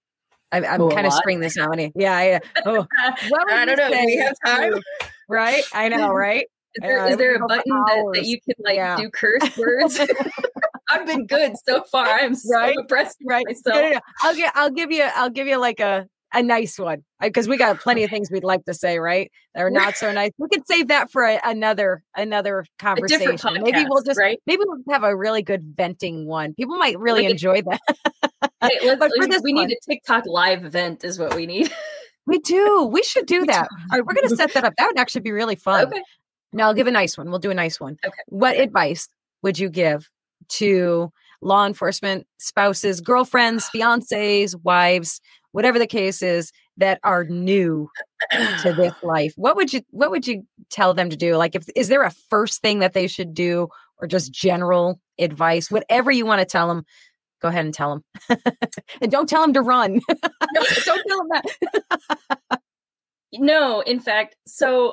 Speaker 1: I, I'm oh, kind of spring this on you. Yeah, yeah. Oh, what
Speaker 2: I don't know. Do we have time?
Speaker 1: To, right? I know, right?
Speaker 2: Is there, uh, is there a button that, that you can like yeah. do curse words? I've been good so far. I'm so right? impressed with
Speaker 1: right.
Speaker 2: myself.
Speaker 1: No, no, no. I'll get, I'll give you, I'll give you like a, a nice one, because we got plenty of things we'd like to say, right? That are not so nice. We could save that for a, another, another conversation.
Speaker 2: Podcast,
Speaker 1: maybe we'll just,
Speaker 2: right?
Speaker 1: maybe we'll have a really good venting one. People might really like enjoy a, that.
Speaker 2: Hey, but for this we one, need a TikTok live event is what we need.
Speaker 1: We do. We should do that. All right, we're going to set that up. That would actually be really fun.
Speaker 2: Okay.
Speaker 1: Now I'll give a nice one. We'll do a nice one.
Speaker 2: Okay.
Speaker 1: What
Speaker 2: okay.
Speaker 1: advice would you give to law enforcement spouses, girlfriends, fiancés, wives, whatever the case is, that are new to this life? What would you What would you tell them to do? Like, if is there a first thing that they should do, or just general advice? Whatever you want to tell them, go ahead and tell them, and don't tell them to run. No, don't tell them that.
Speaker 2: No, in fact, so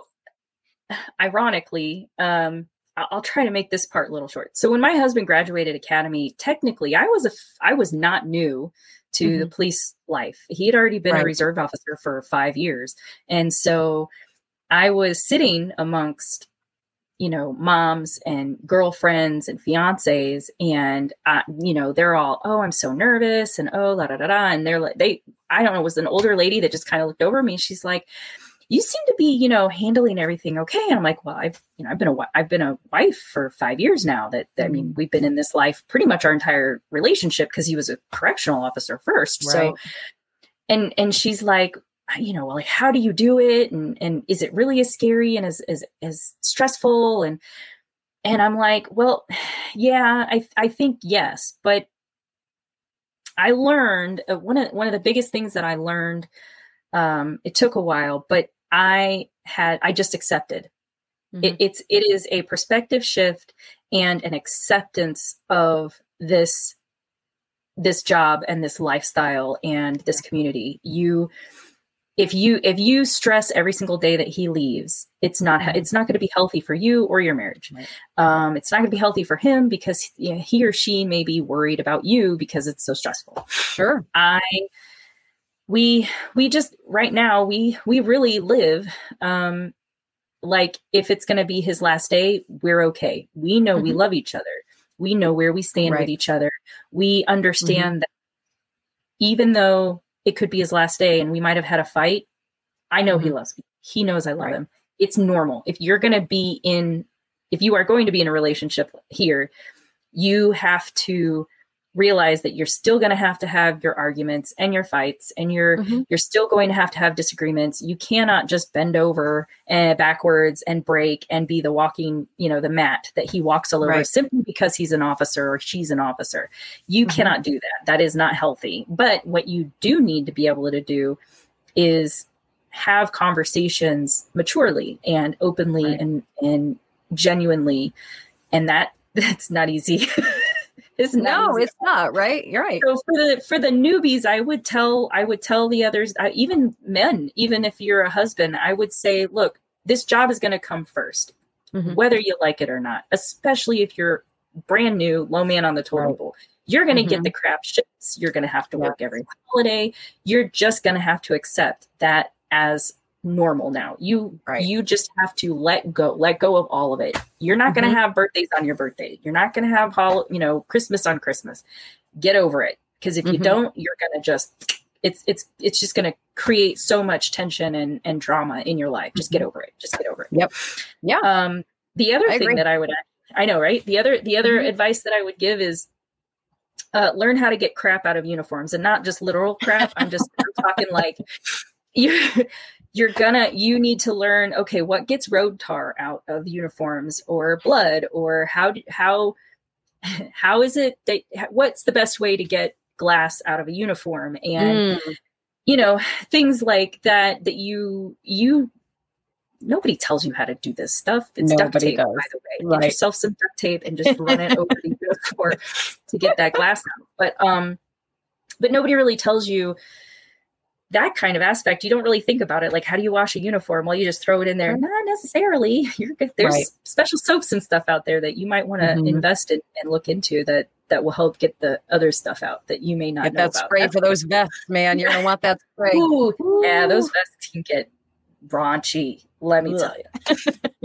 Speaker 2: ironically, um, I'll try to make this part a little short. So when my husband graduated academy, technically I was a, I was not new to mm-hmm. the police life. He had already been right. a reserve officer for five years. And so I was sitting amongst, you know, moms and girlfriends and fiancés, and, uh, you know, they're all, oh, I'm so nervous, and oh, la da da da. And they're like, they, I don't know, it was an older lady that just kind of looked over me. She's like, you seem to be, you know, handling everything okay. And I'm like, well, I've, you know, I've been a, I've been a wife for five years now. That, that mm-hmm. I mean, we've been in this life pretty much our entire relationship, because he was a correctional officer first. Right. So, and, and she's like, you know, like, how do you do it? And, and is it really as scary and as, as, as stressful? And, and I'm like, well, yeah, I, I think yes, but I learned uh, one of, one of the biggest things that I learned, um, it took a while, but I had, I just accepted. Mm-hmm. It, it's, it is a perspective shift and an acceptance of this, this job and this lifestyle and this community. You, if you, if you stress every single day that he leaves, it's not, it's not going to be healthy for you or your marriage. Right. Um, it's not going to be healthy for him, because you know, he or she may be worried about you because it's so stressful.
Speaker 1: Sure.
Speaker 2: I, we, we just, right now, we, we really live, um, like if it's going to be his last day, we're okay. We know mm-hmm. we love each other. We know where we stand right. with each other. We understand mm-hmm. that even though it could be his last day and we might've had a fight, I know mm-hmm. he loves me. He knows I love right. him. It's normal. If you're going to be in, if you are going to be in a relationship here, you have to realize that you're still going to have to have your arguments and your fights, and you're, mm-hmm. you're still going to have to have disagreements. You cannot just bend over and backwards and break and be the walking, you know, the mat that he walks all over right. simply because he's an officer or she's an officer. You mm-hmm. cannot do that. That is not healthy. But what you do need to be able to do is have conversations maturely and openly right. and, and genuinely. And that that's not easy. It's
Speaker 1: no,
Speaker 2: easy.
Speaker 1: It's not, right? You're right.
Speaker 2: So for the for the newbies, I would tell I would tell the others, uh, even men, even if you're a husband, I would say, look, this job is going to come first, mm-hmm. whether you like it or not. Especially if you're brand new, low man on the totem pole, you're going to mm-hmm. get the crap shifts. You're going to have to work yes. every holiday. You're just going to have to accept that as normal now. You right. you just have to let go, let go of all of it. You're not mm-hmm. going to have birthdays on your birthday. You're not going to have hol- you know, Christmas on Christmas. Get over it. Because if mm-hmm. you don't, you're going to just, it's, it's, it's just going to create so much tension and, and drama in your life. Just get over it. Just get over it.
Speaker 1: Yep. Yeah.
Speaker 2: Um, the other
Speaker 1: I
Speaker 2: thing
Speaker 1: agree.
Speaker 2: that I would, I know, right. The other, the other mm-hmm. advice that I would give is, uh, learn how to get crap out of uniforms, and not just literal crap. I'm just I'm talking like you're, You're gonna, you need to learn, okay, what gets road tar out of uniforms or blood, or how, how, how is it that, what's the best way to get glass out of a uniform? And, mm. you know, things like that, that you, you, nobody tells you how to do this stuff. It's nobody duct tape, does. By the way. Right. Get yourself some duct tape and just run it over the uniform to get that glass out. But, um, but nobody really tells you that kind of aspect. You don't really think about it. Like, how do you wash a uniform? Well, you just throw it in there. Not necessarily. You're good. There's right. special soaps and stuff out there that you might want to mm-hmm. invest in and look into that, that will help get the other stuff out that you may not
Speaker 1: get
Speaker 2: know
Speaker 1: that
Speaker 2: about.
Speaker 1: spray That's for those vests, man. You're going to want that spray.
Speaker 2: Ooh, Ooh. Yeah, those vests can get raunchy. Let me Ugh. tell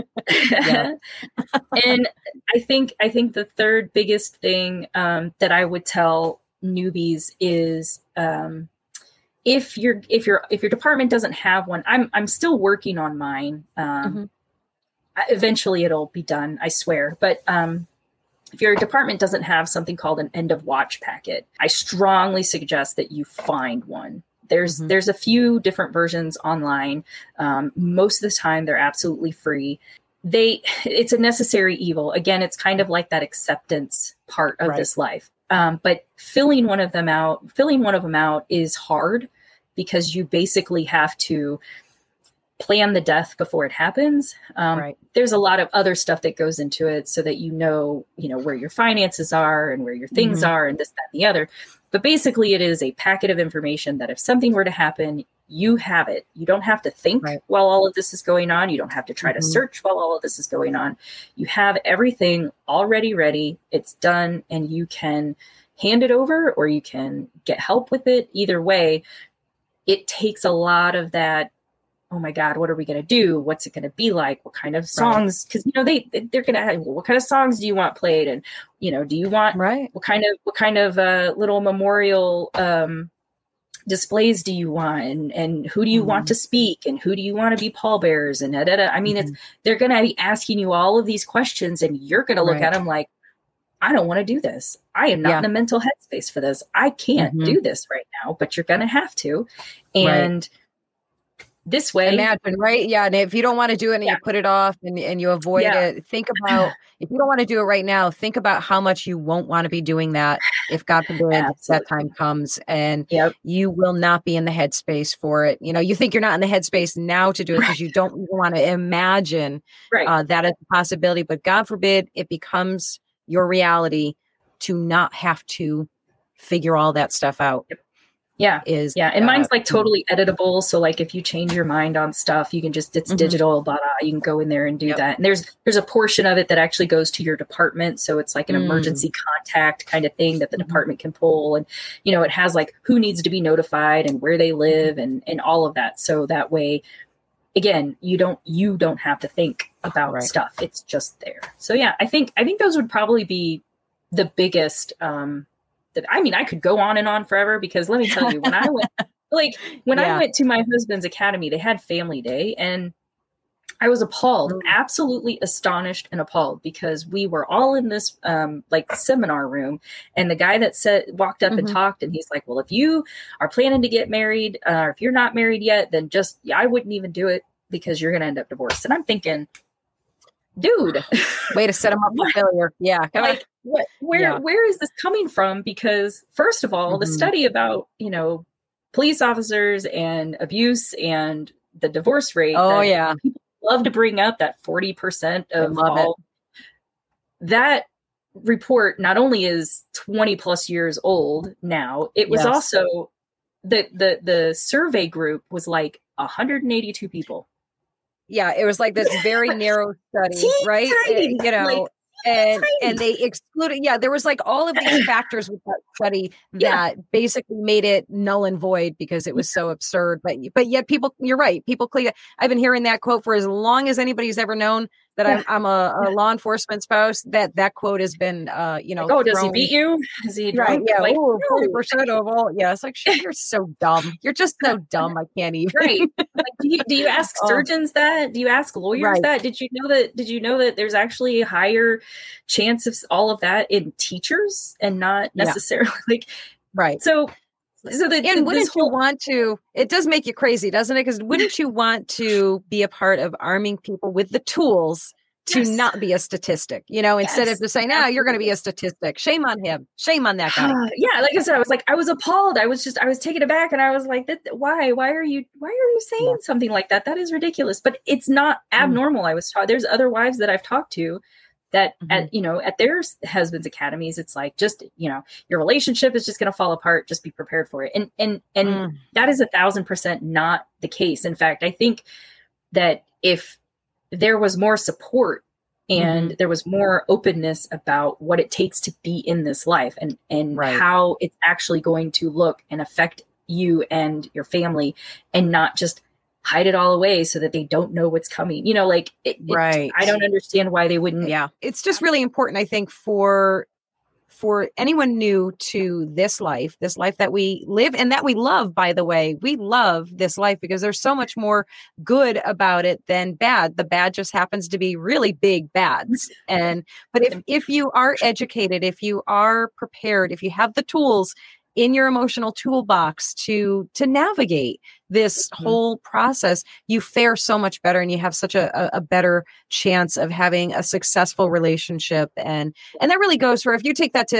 Speaker 2: you. And I think, I think the third biggest thing um, that I would tell newbies is, um, If your if your if your department doesn't have one, I'm I'm still working on mine. Um, mm-hmm. Eventually, it'll be done, I swear. But um, if your department doesn't have something called an end of watch packet, I strongly suggest that you find one. There's mm-hmm. there's a few different versions online. Um, most of the time, they're absolutely free. They it's a necessary evil. Again, it's kind of like that acceptance part of right. this life. Um, but filling one of them out, filling one of them out is hard because you basically have to plan the death before it happens. Um,
Speaker 1: Right.
Speaker 2: There's a lot of other stuff that goes into it so that you know, you know, where your finances are and where your things
Speaker 1: Mhm.
Speaker 2: are and this, that, and the other. But basically it is a packet of information that if something were to happen, you have it. You don't have to think
Speaker 1: Right.
Speaker 2: while all of this is going on. You don't have to try
Speaker 1: Mhm.
Speaker 2: to search while all of this is going on. You have everything already ready. It's done, and you can hand it over or you can get help with it. Either way, it takes a lot of that. Oh my God, what are we going to do? What's it going to be like? What kind of songs? Because, you know, they, they're going to have, what kind of songs do you want played? And, you know, do you want,
Speaker 1: Right.
Speaker 2: what kind of, what kind of uh, little memorial um, displays do you want? And, and who do you
Speaker 1: Mhm.
Speaker 2: want to speak? And who do you want to be pallbearers? And da, da, da. I mean,
Speaker 1: Mhm.
Speaker 2: it's, they're going to be asking you all of these questions, and you're going to look
Speaker 1: Right.
Speaker 2: at them like, I don't want to do this. I am not
Speaker 1: Yeah.
Speaker 2: in a mental headspace for this. I can't
Speaker 1: Mhm.
Speaker 2: do this right now, but you're going to have to.
Speaker 1: Right.
Speaker 2: And this way,
Speaker 1: Imagine, right? Yeah. And if you don't want to do it and
Speaker 2: Yeah.
Speaker 1: you put it off and, and you avoid
Speaker 2: Yeah.
Speaker 1: it, think about, if you don't want to do it right now, think about how much you won't want to be doing that if God forbid that
Speaker 2: Absolutely.
Speaker 1: time comes, and
Speaker 2: Yep.
Speaker 1: you will not be in the headspace for it. You know, you think you're not in the headspace now to do it because you don't even want to imagine
Speaker 2: Right.
Speaker 1: uh, that is a possibility, but God forbid it becomes your reality to not have to figure all that stuff out.
Speaker 2: Yeah.
Speaker 1: Is
Speaker 2: Yeah. And
Speaker 1: uh,
Speaker 2: mine's like totally editable. So like if you change your mind on stuff, you can just, it's
Speaker 1: Mhm.
Speaker 2: digital, blah, blah, you can go in there and do
Speaker 1: Yep.
Speaker 2: that. And there's, there's a portion of it that actually goes to your department. So it's like an
Speaker 1: Mm.
Speaker 2: emergency contact kind of thing that the
Speaker 1: Mhm.
Speaker 2: department can pull. And, you know, it has like who needs to be notified and where they live and, and all of that. So that way, again, you don't, you don't have to think about
Speaker 1: Right.
Speaker 2: stuff. It's just there. So yeah, I think, I think those would probably be the biggest, um, that, I mean, I could go on and on forever, because let me tell you, when I went, like when
Speaker 1: Yeah.
Speaker 2: I went to my husband's academy, they had family day, and I was appalled,
Speaker 1: Mm.
Speaker 2: absolutely astonished and appalled, because we were all in this um, like seminar room, and the guy that said walked up and
Speaker 1: Mhm.
Speaker 2: talked, and he's like, well, if you are planning to get married, uh, or if you're not married yet, then just, yeah, I wouldn't even do it, because you're going to end up divorced. And I'm thinking, dude,
Speaker 1: Way to set them up for failure. Yeah.
Speaker 2: like, what, where,
Speaker 1: Yeah.
Speaker 2: where is this coming from? Because first of all, the
Speaker 1: Mhm.
Speaker 2: study about, you know, police officers and abuse and the divorce rate,
Speaker 1: Oh,
Speaker 2: that
Speaker 1: yeah.
Speaker 2: people love to bring up, that forty percent
Speaker 1: I
Speaker 2: of
Speaker 1: love it.
Speaker 2: all, that report not only is twenty plus years old now, it was
Speaker 1: Yes.
Speaker 2: also, the, the, the survey group was like one hundred eighty-two people.
Speaker 1: Yeah, it was like this very narrow study,
Speaker 2: Teeny
Speaker 1: right?
Speaker 2: tiny,
Speaker 1: Uh, you know,
Speaker 2: like,
Speaker 1: and
Speaker 2: tiny.
Speaker 1: and they excluded. Yeah, there was like all of these factors with that study
Speaker 2: Yeah.
Speaker 1: that basically made it null and void because it was so absurd. But but yet people, you're right. People clear. I've been hearing that quote for as long as anybody's ever known that
Speaker 2: Yeah.
Speaker 1: I'm I'm a, a law enforcement spouse. That that quote has been, uh, you know,
Speaker 2: Like, oh, does he
Speaker 1: thrown-
Speaker 2: beat you? Is he
Speaker 1: Right,
Speaker 2: drunk?
Speaker 1: yeah,
Speaker 2: Like,
Speaker 1: ooh,
Speaker 2: no.
Speaker 1: forty percent of all. Yeah, it's like, shit, you're so dumb. You're just so dumb. I can't even.
Speaker 2: Right. Like, do you do you ask
Speaker 1: Oh.
Speaker 2: surgeons that? Do you ask lawyers
Speaker 1: Right.
Speaker 2: that? Did you know that? Did you know that there's actually a higher chance of all of that in teachers and not
Speaker 1: Yeah.
Speaker 2: necessarily like
Speaker 1: Right.
Speaker 2: so? So the,
Speaker 1: And
Speaker 2: the- this
Speaker 1: wouldn't you
Speaker 2: whole
Speaker 1: want to, it does make you crazy, doesn't it? Because wouldn't you want to be a part of arming people with the tools to
Speaker 2: Yes.
Speaker 1: not be a statistic, you know, instead
Speaker 2: Yes,
Speaker 1: of just saying, no, you're going to be a statistic. Shame on him. Shame on that guy.
Speaker 2: yeah, like I said, I was like, I was appalled. I was just, I was taken aback, and I was like, that, why? Why are you? Why are you saying
Speaker 1: Yeah.
Speaker 2: something like that? That is ridiculous. But it's not
Speaker 1: Mm.
Speaker 2: abnormal. I was taught. There's other wives that I've talked to that
Speaker 1: Mhm.
Speaker 2: at you know at their s- husbands' academies, it's like, just, you know, your relationship is just going to fall apart. Just be prepared for it. And and and
Speaker 1: Mm.
Speaker 2: that is a thousand percent not the case. In fact, I think that if there was more support and
Speaker 1: Mhm.
Speaker 2: there was more openness about what it takes to be in this life, and and
Speaker 1: Right.
Speaker 2: how it's actually going to look and affect you and your family, and not just hide it all away so that they don't know what's coming, you know, like it, it-
Speaker 1: Right.
Speaker 2: I don't understand why they wouldn't.
Speaker 1: Yeah. It's just really important, I think, for for anyone new to this life, this life that we live and that we love, by the way. We love this life because there's so much more good about it than bad. The bad just happens to be really big bads. And but if if you are educated, if you are prepared, if you have the tools in your emotional toolbox to to navigate this
Speaker 2: Mhm.
Speaker 1: whole process, you fare so much better, and you have such a, a, a better chance of having a successful relationship. And and that really goes for, if you take that to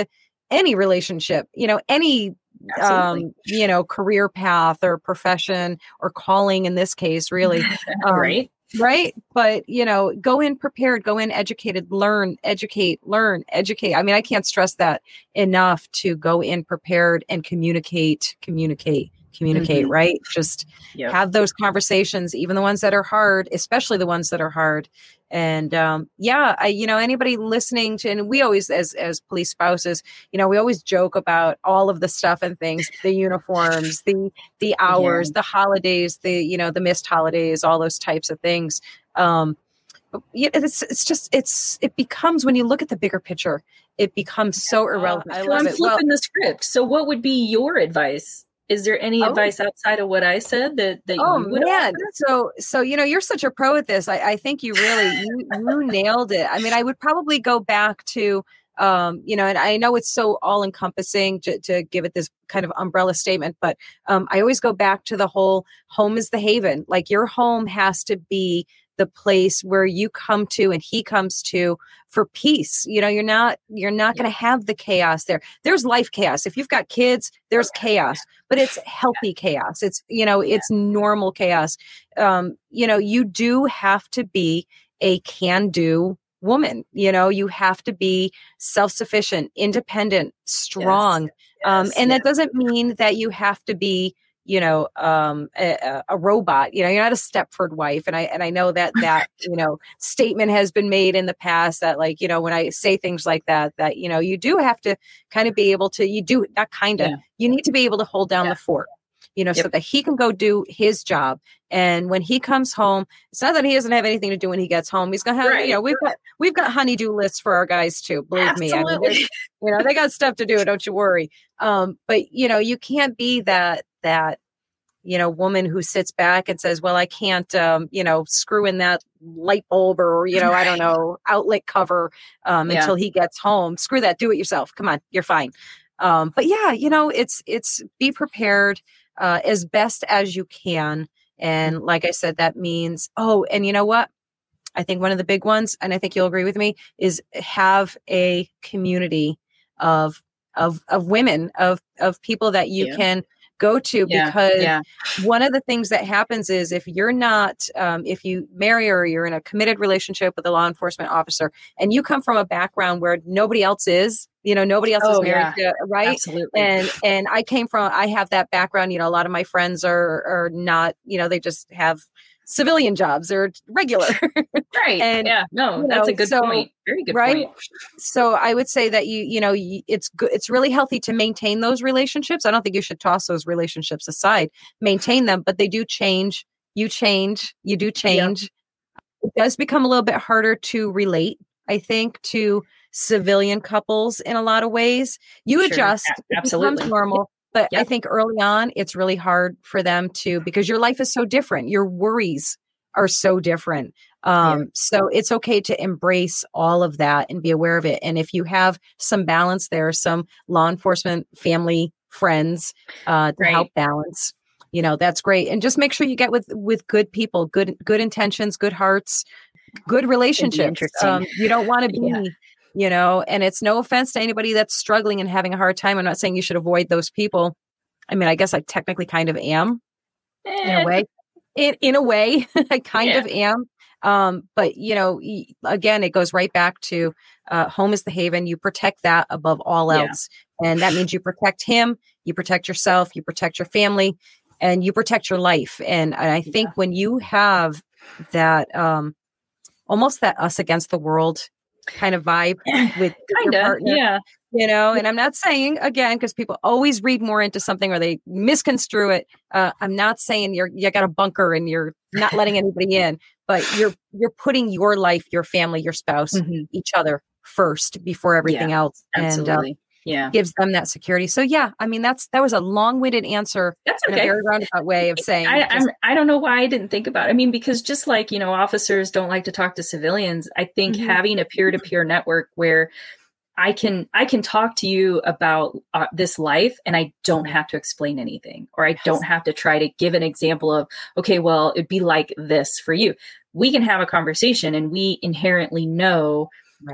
Speaker 1: any relationship, you know, any,
Speaker 2: Absolutely.
Speaker 1: um, you know, career path or profession or calling in this case, really. Um,
Speaker 2: right.
Speaker 1: Right. But, you know, go in prepared, go in educated, learn, educate, learn, educate. I mean, I can't stress that enough, to go in prepared and communicate, communicate, communicate,
Speaker 2: Mm-hmm.
Speaker 1: right? Just
Speaker 2: Yep.
Speaker 1: have those conversations, even the ones that are hard, especially the ones that are hard. And um, yeah, I, you know, anybody listening to, and we always, as, as police spouses, you know, we always joke about all of the stuff and things, the uniforms, the, the hours,
Speaker 2: Yeah.
Speaker 1: the holidays, the, you know, the missed holidays, all those types of things. Um, but yeah, it's, it's just, it's, it becomes, when you look at the bigger picture, it becomes so irrelevant.
Speaker 2: Uh,
Speaker 1: I
Speaker 2: so
Speaker 1: love
Speaker 2: I'm
Speaker 1: it.
Speaker 2: flipping
Speaker 1: Well,
Speaker 2: the script. So what would be your advice? Is there any
Speaker 1: oh,
Speaker 2: advice outside of what I said that, that
Speaker 1: oh
Speaker 2: you would
Speaker 1: man.
Speaker 2: offer?
Speaker 1: So, so, you know, you're such a pro at this. I, I think you really, you, you nailed it. I mean, I would probably go back to, um, you know, and I know it's so all encompassing to, to give it this kind of umbrella statement, but um, I always go back to the whole home is the haven. Like, your home has to be the place where you come to and he comes to for peace. You know, you're not, you're not going to have the chaos there. There's life chaos. If you've got kids, there's chaos, but it's healthy chaos. It's, you know, it's normal chaos. Um, you know, you do have to be a can-do woman. You know, you have to be self-sufficient, independent, strong.
Speaker 2: Yes.
Speaker 1: Um,
Speaker 2: Yes.
Speaker 1: and
Speaker 2: Yes.
Speaker 1: that doesn't mean that you have to be, you know, um, a, a robot. You know, you're not a Stepford wife. And I, and I know that that, you know, statement has been made in the past that, like, you know, when I say things like that, that, you know, you do have to kind of be able to, you do not kind of,
Speaker 2: Yeah.
Speaker 1: you need to be able to hold down
Speaker 2: Yeah.
Speaker 1: the fort, you know,
Speaker 2: Yep.
Speaker 1: so that he can go do his job. And when he comes home, it's not that he doesn't have anything to do when he gets home. He's going to have,
Speaker 2: Right.
Speaker 1: you know, we've got, we've got honey-do lists for our guys too. Believe
Speaker 2: Absolutely.
Speaker 1: me. I mean, you know, they got stuff to do. Don't you worry. Um, but you know, you can't be that, that, you know, woman who sits back and says, well, I can't, um, you know, screw in that light bulb or, you know, I don't know, outlet cover um,
Speaker 2: Yeah.
Speaker 1: until he gets home. Screw that. Do it yourself. Come on. You're fine. Um, but yeah, you know, it's, it's be prepared uh, as best as you can. And like I said, that means, oh, and you know what? I think one of the big ones, and I think you'll agree with me, is have a community of, of, of women, of, of people that you
Speaker 2: Yeah.
Speaker 1: can go to,
Speaker 2: Yeah.
Speaker 1: because
Speaker 2: Yeah.
Speaker 1: one of the things that happens is if you're not, um, if you marry or you're in a committed relationship with a law enforcement officer and you come from a background where nobody else is, you know, nobody else
Speaker 2: Oh,
Speaker 1: is married
Speaker 2: yeah.
Speaker 1: to, right?
Speaker 2: Absolutely.
Speaker 1: And, and I came from, I have that background, you know, a lot of my friends are, are not, you know, they just have civilian jobs or regular.
Speaker 2: Right.
Speaker 1: And,
Speaker 2: yeah. No,
Speaker 1: you
Speaker 2: that's
Speaker 1: know,
Speaker 2: a good
Speaker 1: so,
Speaker 2: point. Very good
Speaker 1: right.
Speaker 2: point.
Speaker 1: So I would say that you, you know, you, it's good. It's really healthy to maintain those relationships. I don't think you should toss those relationships aside, maintain them, but they do change. You change, you do change. It does become a little bit harder to relate, I think, to civilian couples in a lot of ways. You
Speaker 2: Sure.
Speaker 1: adjust,
Speaker 2: A-
Speaker 1: it
Speaker 2: absolutely.
Speaker 1: becomes normal. But
Speaker 2: Yep.
Speaker 1: I think early on, it's really hard for them to, because your life is so different. Your worries are so different. Um,
Speaker 2: Yeah.
Speaker 1: So it's okay to embrace all of that and be aware of it. And if you have some balance there, some law enforcement family friends uh, to
Speaker 2: Right.
Speaker 1: help balance, you know, that's great. And just make sure you get with, with good people, good, good intentions, good hearts, good relationships.
Speaker 2: interesting.
Speaker 1: Um, you don't want to be,
Speaker 2: Yeah.
Speaker 1: you know, and it's no offense to anybody that's struggling and having a hard time. I'm not saying you should avoid those people. I mean, I guess I technically kind of am in a
Speaker 2: Eh,
Speaker 1: way. In, in a way, I kind
Speaker 2: Yeah.
Speaker 1: of am. Um, but, you know, y- again, it goes right back to uh, home is the haven. You protect that above all
Speaker 2: Yeah.
Speaker 1: else. And that means you protect him, you protect yourself, you protect your family, and you protect your life. And, and I think when you have that, um, almost that us against the world kind of vibe with your
Speaker 2: Kinda.
Speaker 1: partner,
Speaker 2: Yeah.
Speaker 1: you know, and I'm not saying again, because people always read more into something or they misconstrue it. Uh, I'm not saying you're, you got a bunker and you're not letting anybody in, but you're, you're putting your life, your family, your spouse,
Speaker 2: Mhm.
Speaker 1: each other first before everything
Speaker 2: Yeah,
Speaker 1: else. And, uh,
Speaker 2: Absolutely. Yeah.
Speaker 1: gives them that security. So yeah, I mean, that's, that was a long-winded answer
Speaker 2: That's
Speaker 1: in a
Speaker 2: okay.
Speaker 1: very roundabout way of saying,
Speaker 2: I,
Speaker 1: just,
Speaker 2: I'm, I don't know why I didn't think about it. I mean, because just like, you know, officers don't like to talk to civilians, I think
Speaker 1: Mhm.
Speaker 2: having a peer-to-peer network where I can, I can talk to you about uh, this life and I don't have to explain anything, or I don't have to try to give an example of, okay, well, it'd be like this for you. We can have a conversation and we inherently know
Speaker 1: right.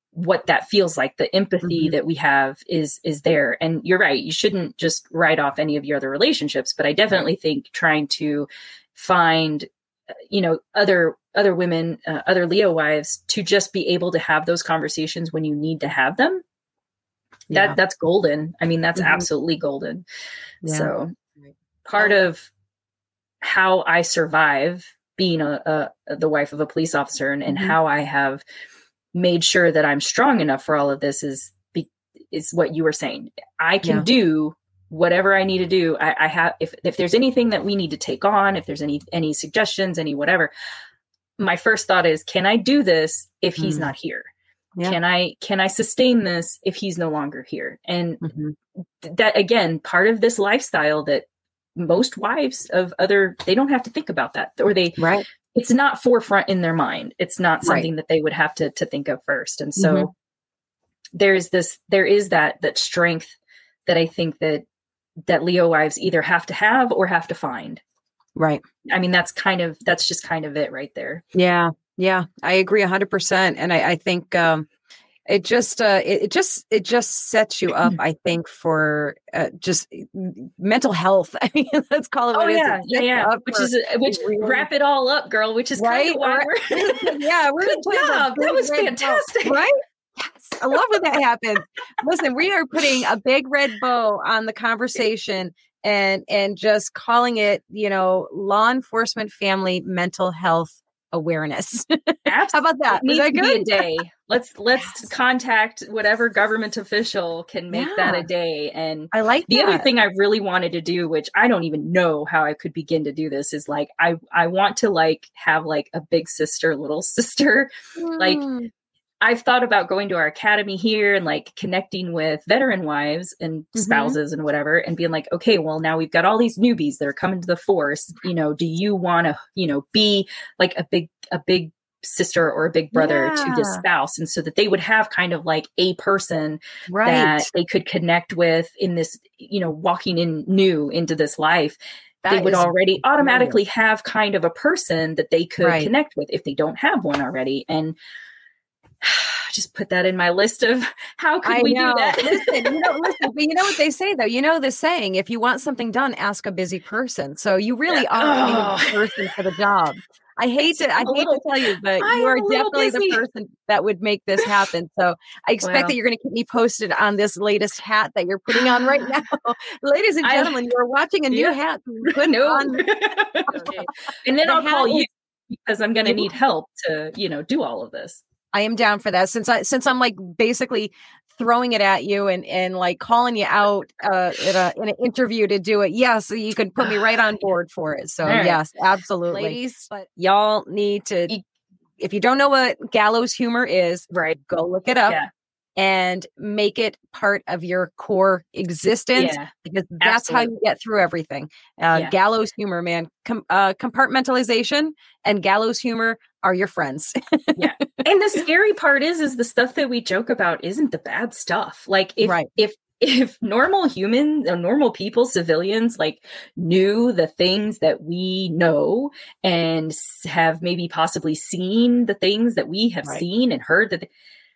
Speaker 2: what that feels like. The empathy mm-hmm. that we have is, is there. And you're right. You shouldn't just write off any of your other relationships, but I definitely right. think trying to find, you know, other, other women, uh, other Leo wives to just be able to have those conversations when you need to have them. That yeah. that's golden. I mean, that's mm-hmm. absolutely golden. Yeah. So part oh. of how I survive being a, a the wife of a police officer and, and mm-hmm. how I have made sure that I'm strong enough for all of this is, be, is what you were saying. I can yeah. do whatever I need to do. I, I have, if, if there's anything that we need to take on, if there's any, any suggestions, any whatever, my first thought is, can I do this if he's mm-hmm. not here? Yeah. Can I, can I sustain this if he's no longer here? And mm-hmm. that, again, part of this lifestyle that most wives of other, they don't have to think about that, or they, right. it's not forefront in their mind. It's not something right. that they would have to, to think of first. And so mm-hmm. there's this, there is that, that strength that I think that, that Leo wives either have to have or have to find.
Speaker 1: Right.
Speaker 2: I mean, that's kind of, that's just kind of it right there.
Speaker 1: Yeah. Yeah, I agree a hundred percent. And I, I think, um, it just, uh, it, it just, it just sets you up, I think, for, uh, just mental health. I mean, let's call it what
Speaker 2: oh,
Speaker 1: it
Speaker 2: yeah,
Speaker 1: is.
Speaker 2: Yeah, yeah. Which is, which really, wrap it all up, girl, which is right? kind of why we're,
Speaker 1: yeah, we're
Speaker 2: good job. That was fantastic.
Speaker 1: Bow, right? Yes. I love when that happens. Listen, we are putting a big red bow on the conversation and, and just calling it, you know, law enforcement family mental health awareness. How about that?
Speaker 2: It needs that to be a day. Let's let's yes. contact whatever government official can make yeah. that a day. And
Speaker 1: I like
Speaker 2: the
Speaker 1: that.
Speaker 2: other thing I really wanted to do, which I don't even know how I could begin to do this, is like I I want to like have like a big sister, little sister. Mm. Like I've thought about going to our academy here and like connecting with veteran wives and spouses mm-hmm. and whatever, and being like, okay, well, now we've got all these newbies that are coming to the force. You know, do you want to, you know, be like a big, a big sister or a big brother yeah. to this spouse? And so that they would have kind of like a person right. that they could connect with in this, you know, walking in new into this life. That they would already automatically brilliant. have kind of a person that they could right. connect with if they don't have one already. And just put that in my list of how could I we know. do that?
Speaker 1: listen, you know, listen, but you know what they say though, you know, the saying, if you want something done, ask a busy person. So you really are oh. a busy person for the job. I hate to, I hate little, to tell you, but I'm you are definitely busy. the person that would make this happen. So I expect wow. that you're going to keep me posted on this latest hat that you're putting on right now. Ladies and gentlemen, I, you are watching a new yeah. hat. Put no. on.
Speaker 2: okay. And then the I'll call you because I'm going to need help to, you know, do all of this.
Speaker 1: I am down for that since I since I'm like basically throwing it at you and and like calling you out uh, in a in an interview to do it. Yes, yeah, so you can put me right on board for it. So right. yes, absolutely, ladies. But y'all need to. If you don't know what gallows humor is, right, go look it up. Yeah. And make it part of your core existence yeah, because that's absolutely. how you get through everything. Uh, yeah. Gallows humor, man. Com- uh, compartmentalization and gallows humor are your friends.
Speaker 2: yeah. And the scary part is, is the stuff that we joke about isn't the bad stuff. Like if, right. if, if normal humans or normal people, civilians, like knew the things that we know and have maybe possibly seen the things that we have right. seen and heard that. They,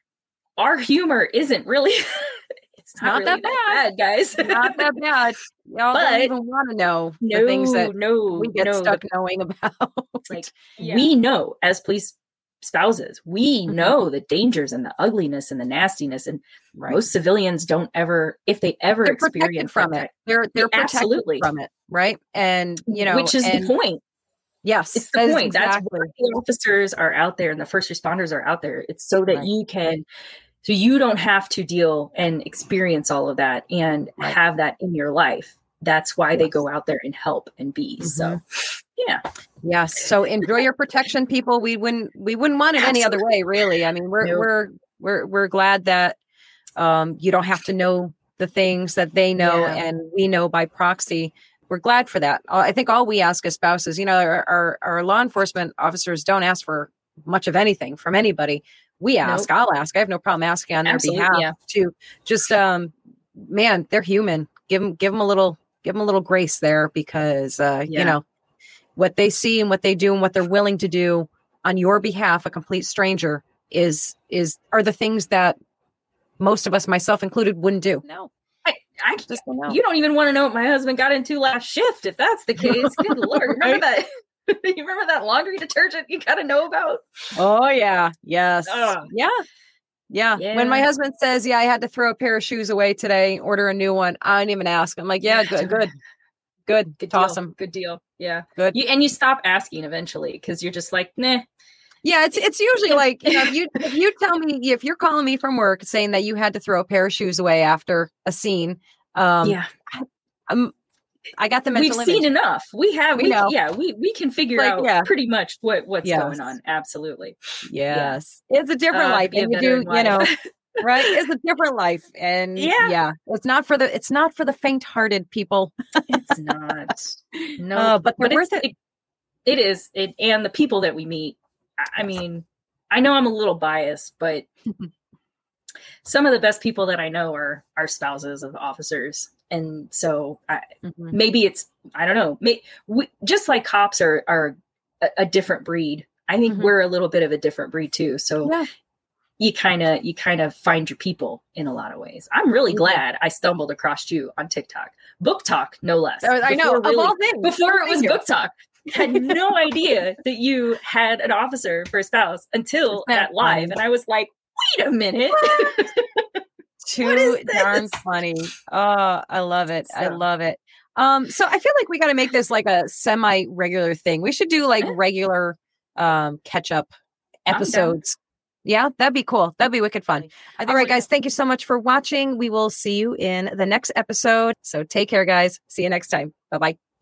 Speaker 2: our humor isn't really, it's not, not really that, bad. that bad, guys.
Speaker 1: Not that bad. Y'all but don't even want to know
Speaker 2: no,
Speaker 1: the things that
Speaker 2: no,
Speaker 1: we get
Speaker 2: no,
Speaker 1: stuck
Speaker 2: the,
Speaker 1: knowing about.
Speaker 2: Like yeah. we know as police spouses, we mm-hmm. know the dangers and the ugliness and the nastiness. And right. most civilians don't ever, if they ever
Speaker 1: they're
Speaker 2: experience
Speaker 1: from it, they're they're
Speaker 2: yeah,
Speaker 1: protected
Speaker 2: absolutely
Speaker 1: from it, right? And you know,
Speaker 2: which is
Speaker 1: and,
Speaker 2: the point.
Speaker 1: Yes,
Speaker 2: it's the
Speaker 1: that
Speaker 2: point.
Speaker 1: Exactly.
Speaker 2: That's why the officers are out there and the first responders are out there. It's so that
Speaker 1: right.
Speaker 2: you can, so you don't have to deal and experience all of that and right. have that in your life. That's why yes. they go out there and help and be. Mm-hmm. So, yeah.
Speaker 1: Yes. So enjoy your protection, people. We wouldn't, we wouldn't want it Absolutely. any other way, really. I mean, we're, nope. we're, we're, we're glad that um, you don't have to know the things that they know yeah. and we know by proxy. We're glad for that. I think all we ask as spouses, you know, our, our, our law enforcement officers don't ask for much of anything from anybody. We ask, nope. I'll ask. I have no problem asking on their Absolutely, behalf yeah. to just, um, man, they're human. Give them, give them a little, give them a little grace there because, uh, yeah. you know, what they see and what they do and what they're willing to do on your behalf, a complete stranger, is is are the things that most of us, myself included, wouldn't do.
Speaker 2: No. I, I just don't know. You don't even want to know what my husband got into last shift if that's the case. Good Lord. Remember that? You remember that laundry detergent you got to know about?
Speaker 1: Oh, yeah. Yes. Uh, yeah. yeah. Yeah. When my husband says, yeah, I had to throw a pair of shoes away today, order a new one, I didn't even ask. I'm like, yeah, good, good. Good. Good. Awesome.
Speaker 2: Good deal. Yeah.
Speaker 1: Good.
Speaker 2: You, and you stop asking eventually because you're just like, nah.
Speaker 1: Yeah, it's it's usually like, you know, if you if you tell me, if you're calling me from work saying that you had to throw a pair of shoes away after a scene, um,
Speaker 2: yeah,
Speaker 1: I, I'm, I got the mental
Speaker 2: We've
Speaker 1: image.
Speaker 2: seen enough. We have, we,
Speaker 1: we know.
Speaker 2: yeah, we we can figure
Speaker 1: like,
Speaker 2: out
Speaker 1: yeah.
Speaker 2: pretty much what what's
Speaker 1: yes.
Speaker 2: going on. Absolutely.
Speaker 1: Yes, yeah. It's a different
Speaker 2: uh,
Speaker 1: life, and you do, you know, right? It's a different life, and yeah. yeah, it's not for the it's not for the faint-hearted people.
Speaker 2: It's not. No,
Speaker 1: uh, but they're
Speaker 2: but
Speaker 1: worth it.
Speaker 2: it. It is, it, and the people that we meet. I mean. I know I'm a little biased, but some of the best people that I know are are spouses of officers. And so I, mm-hmm. maybe it's, I don't know, may, we, just like cops are, are a, a different breed. I think mm-hmm. we're a little bit of a different breed too. So yeah. you kind of, you kind of find your people in a lot of ways. I'm really mm-hmm. glad I stumbled across you on TikTok. Book Talk, no less.
Speaker 1: I know, really, of all things.
Speaker 2: Before it was Book Talk. Had no idea that you had an officer for a spouse until that live. And I was like, wait a minute.
Speaker 1: Too darn funny. Oh, I love it. So. I love it. Um, so I feel like we got to make this like a semi-regular thing. We should do like regular um, catch-up episodes. Yeah, that'd be cool. That'd be wicked fun. All right, guys. Thank you so much for watching. We will see you in the next episode. So take care, guys. See you next time. Bye-bye.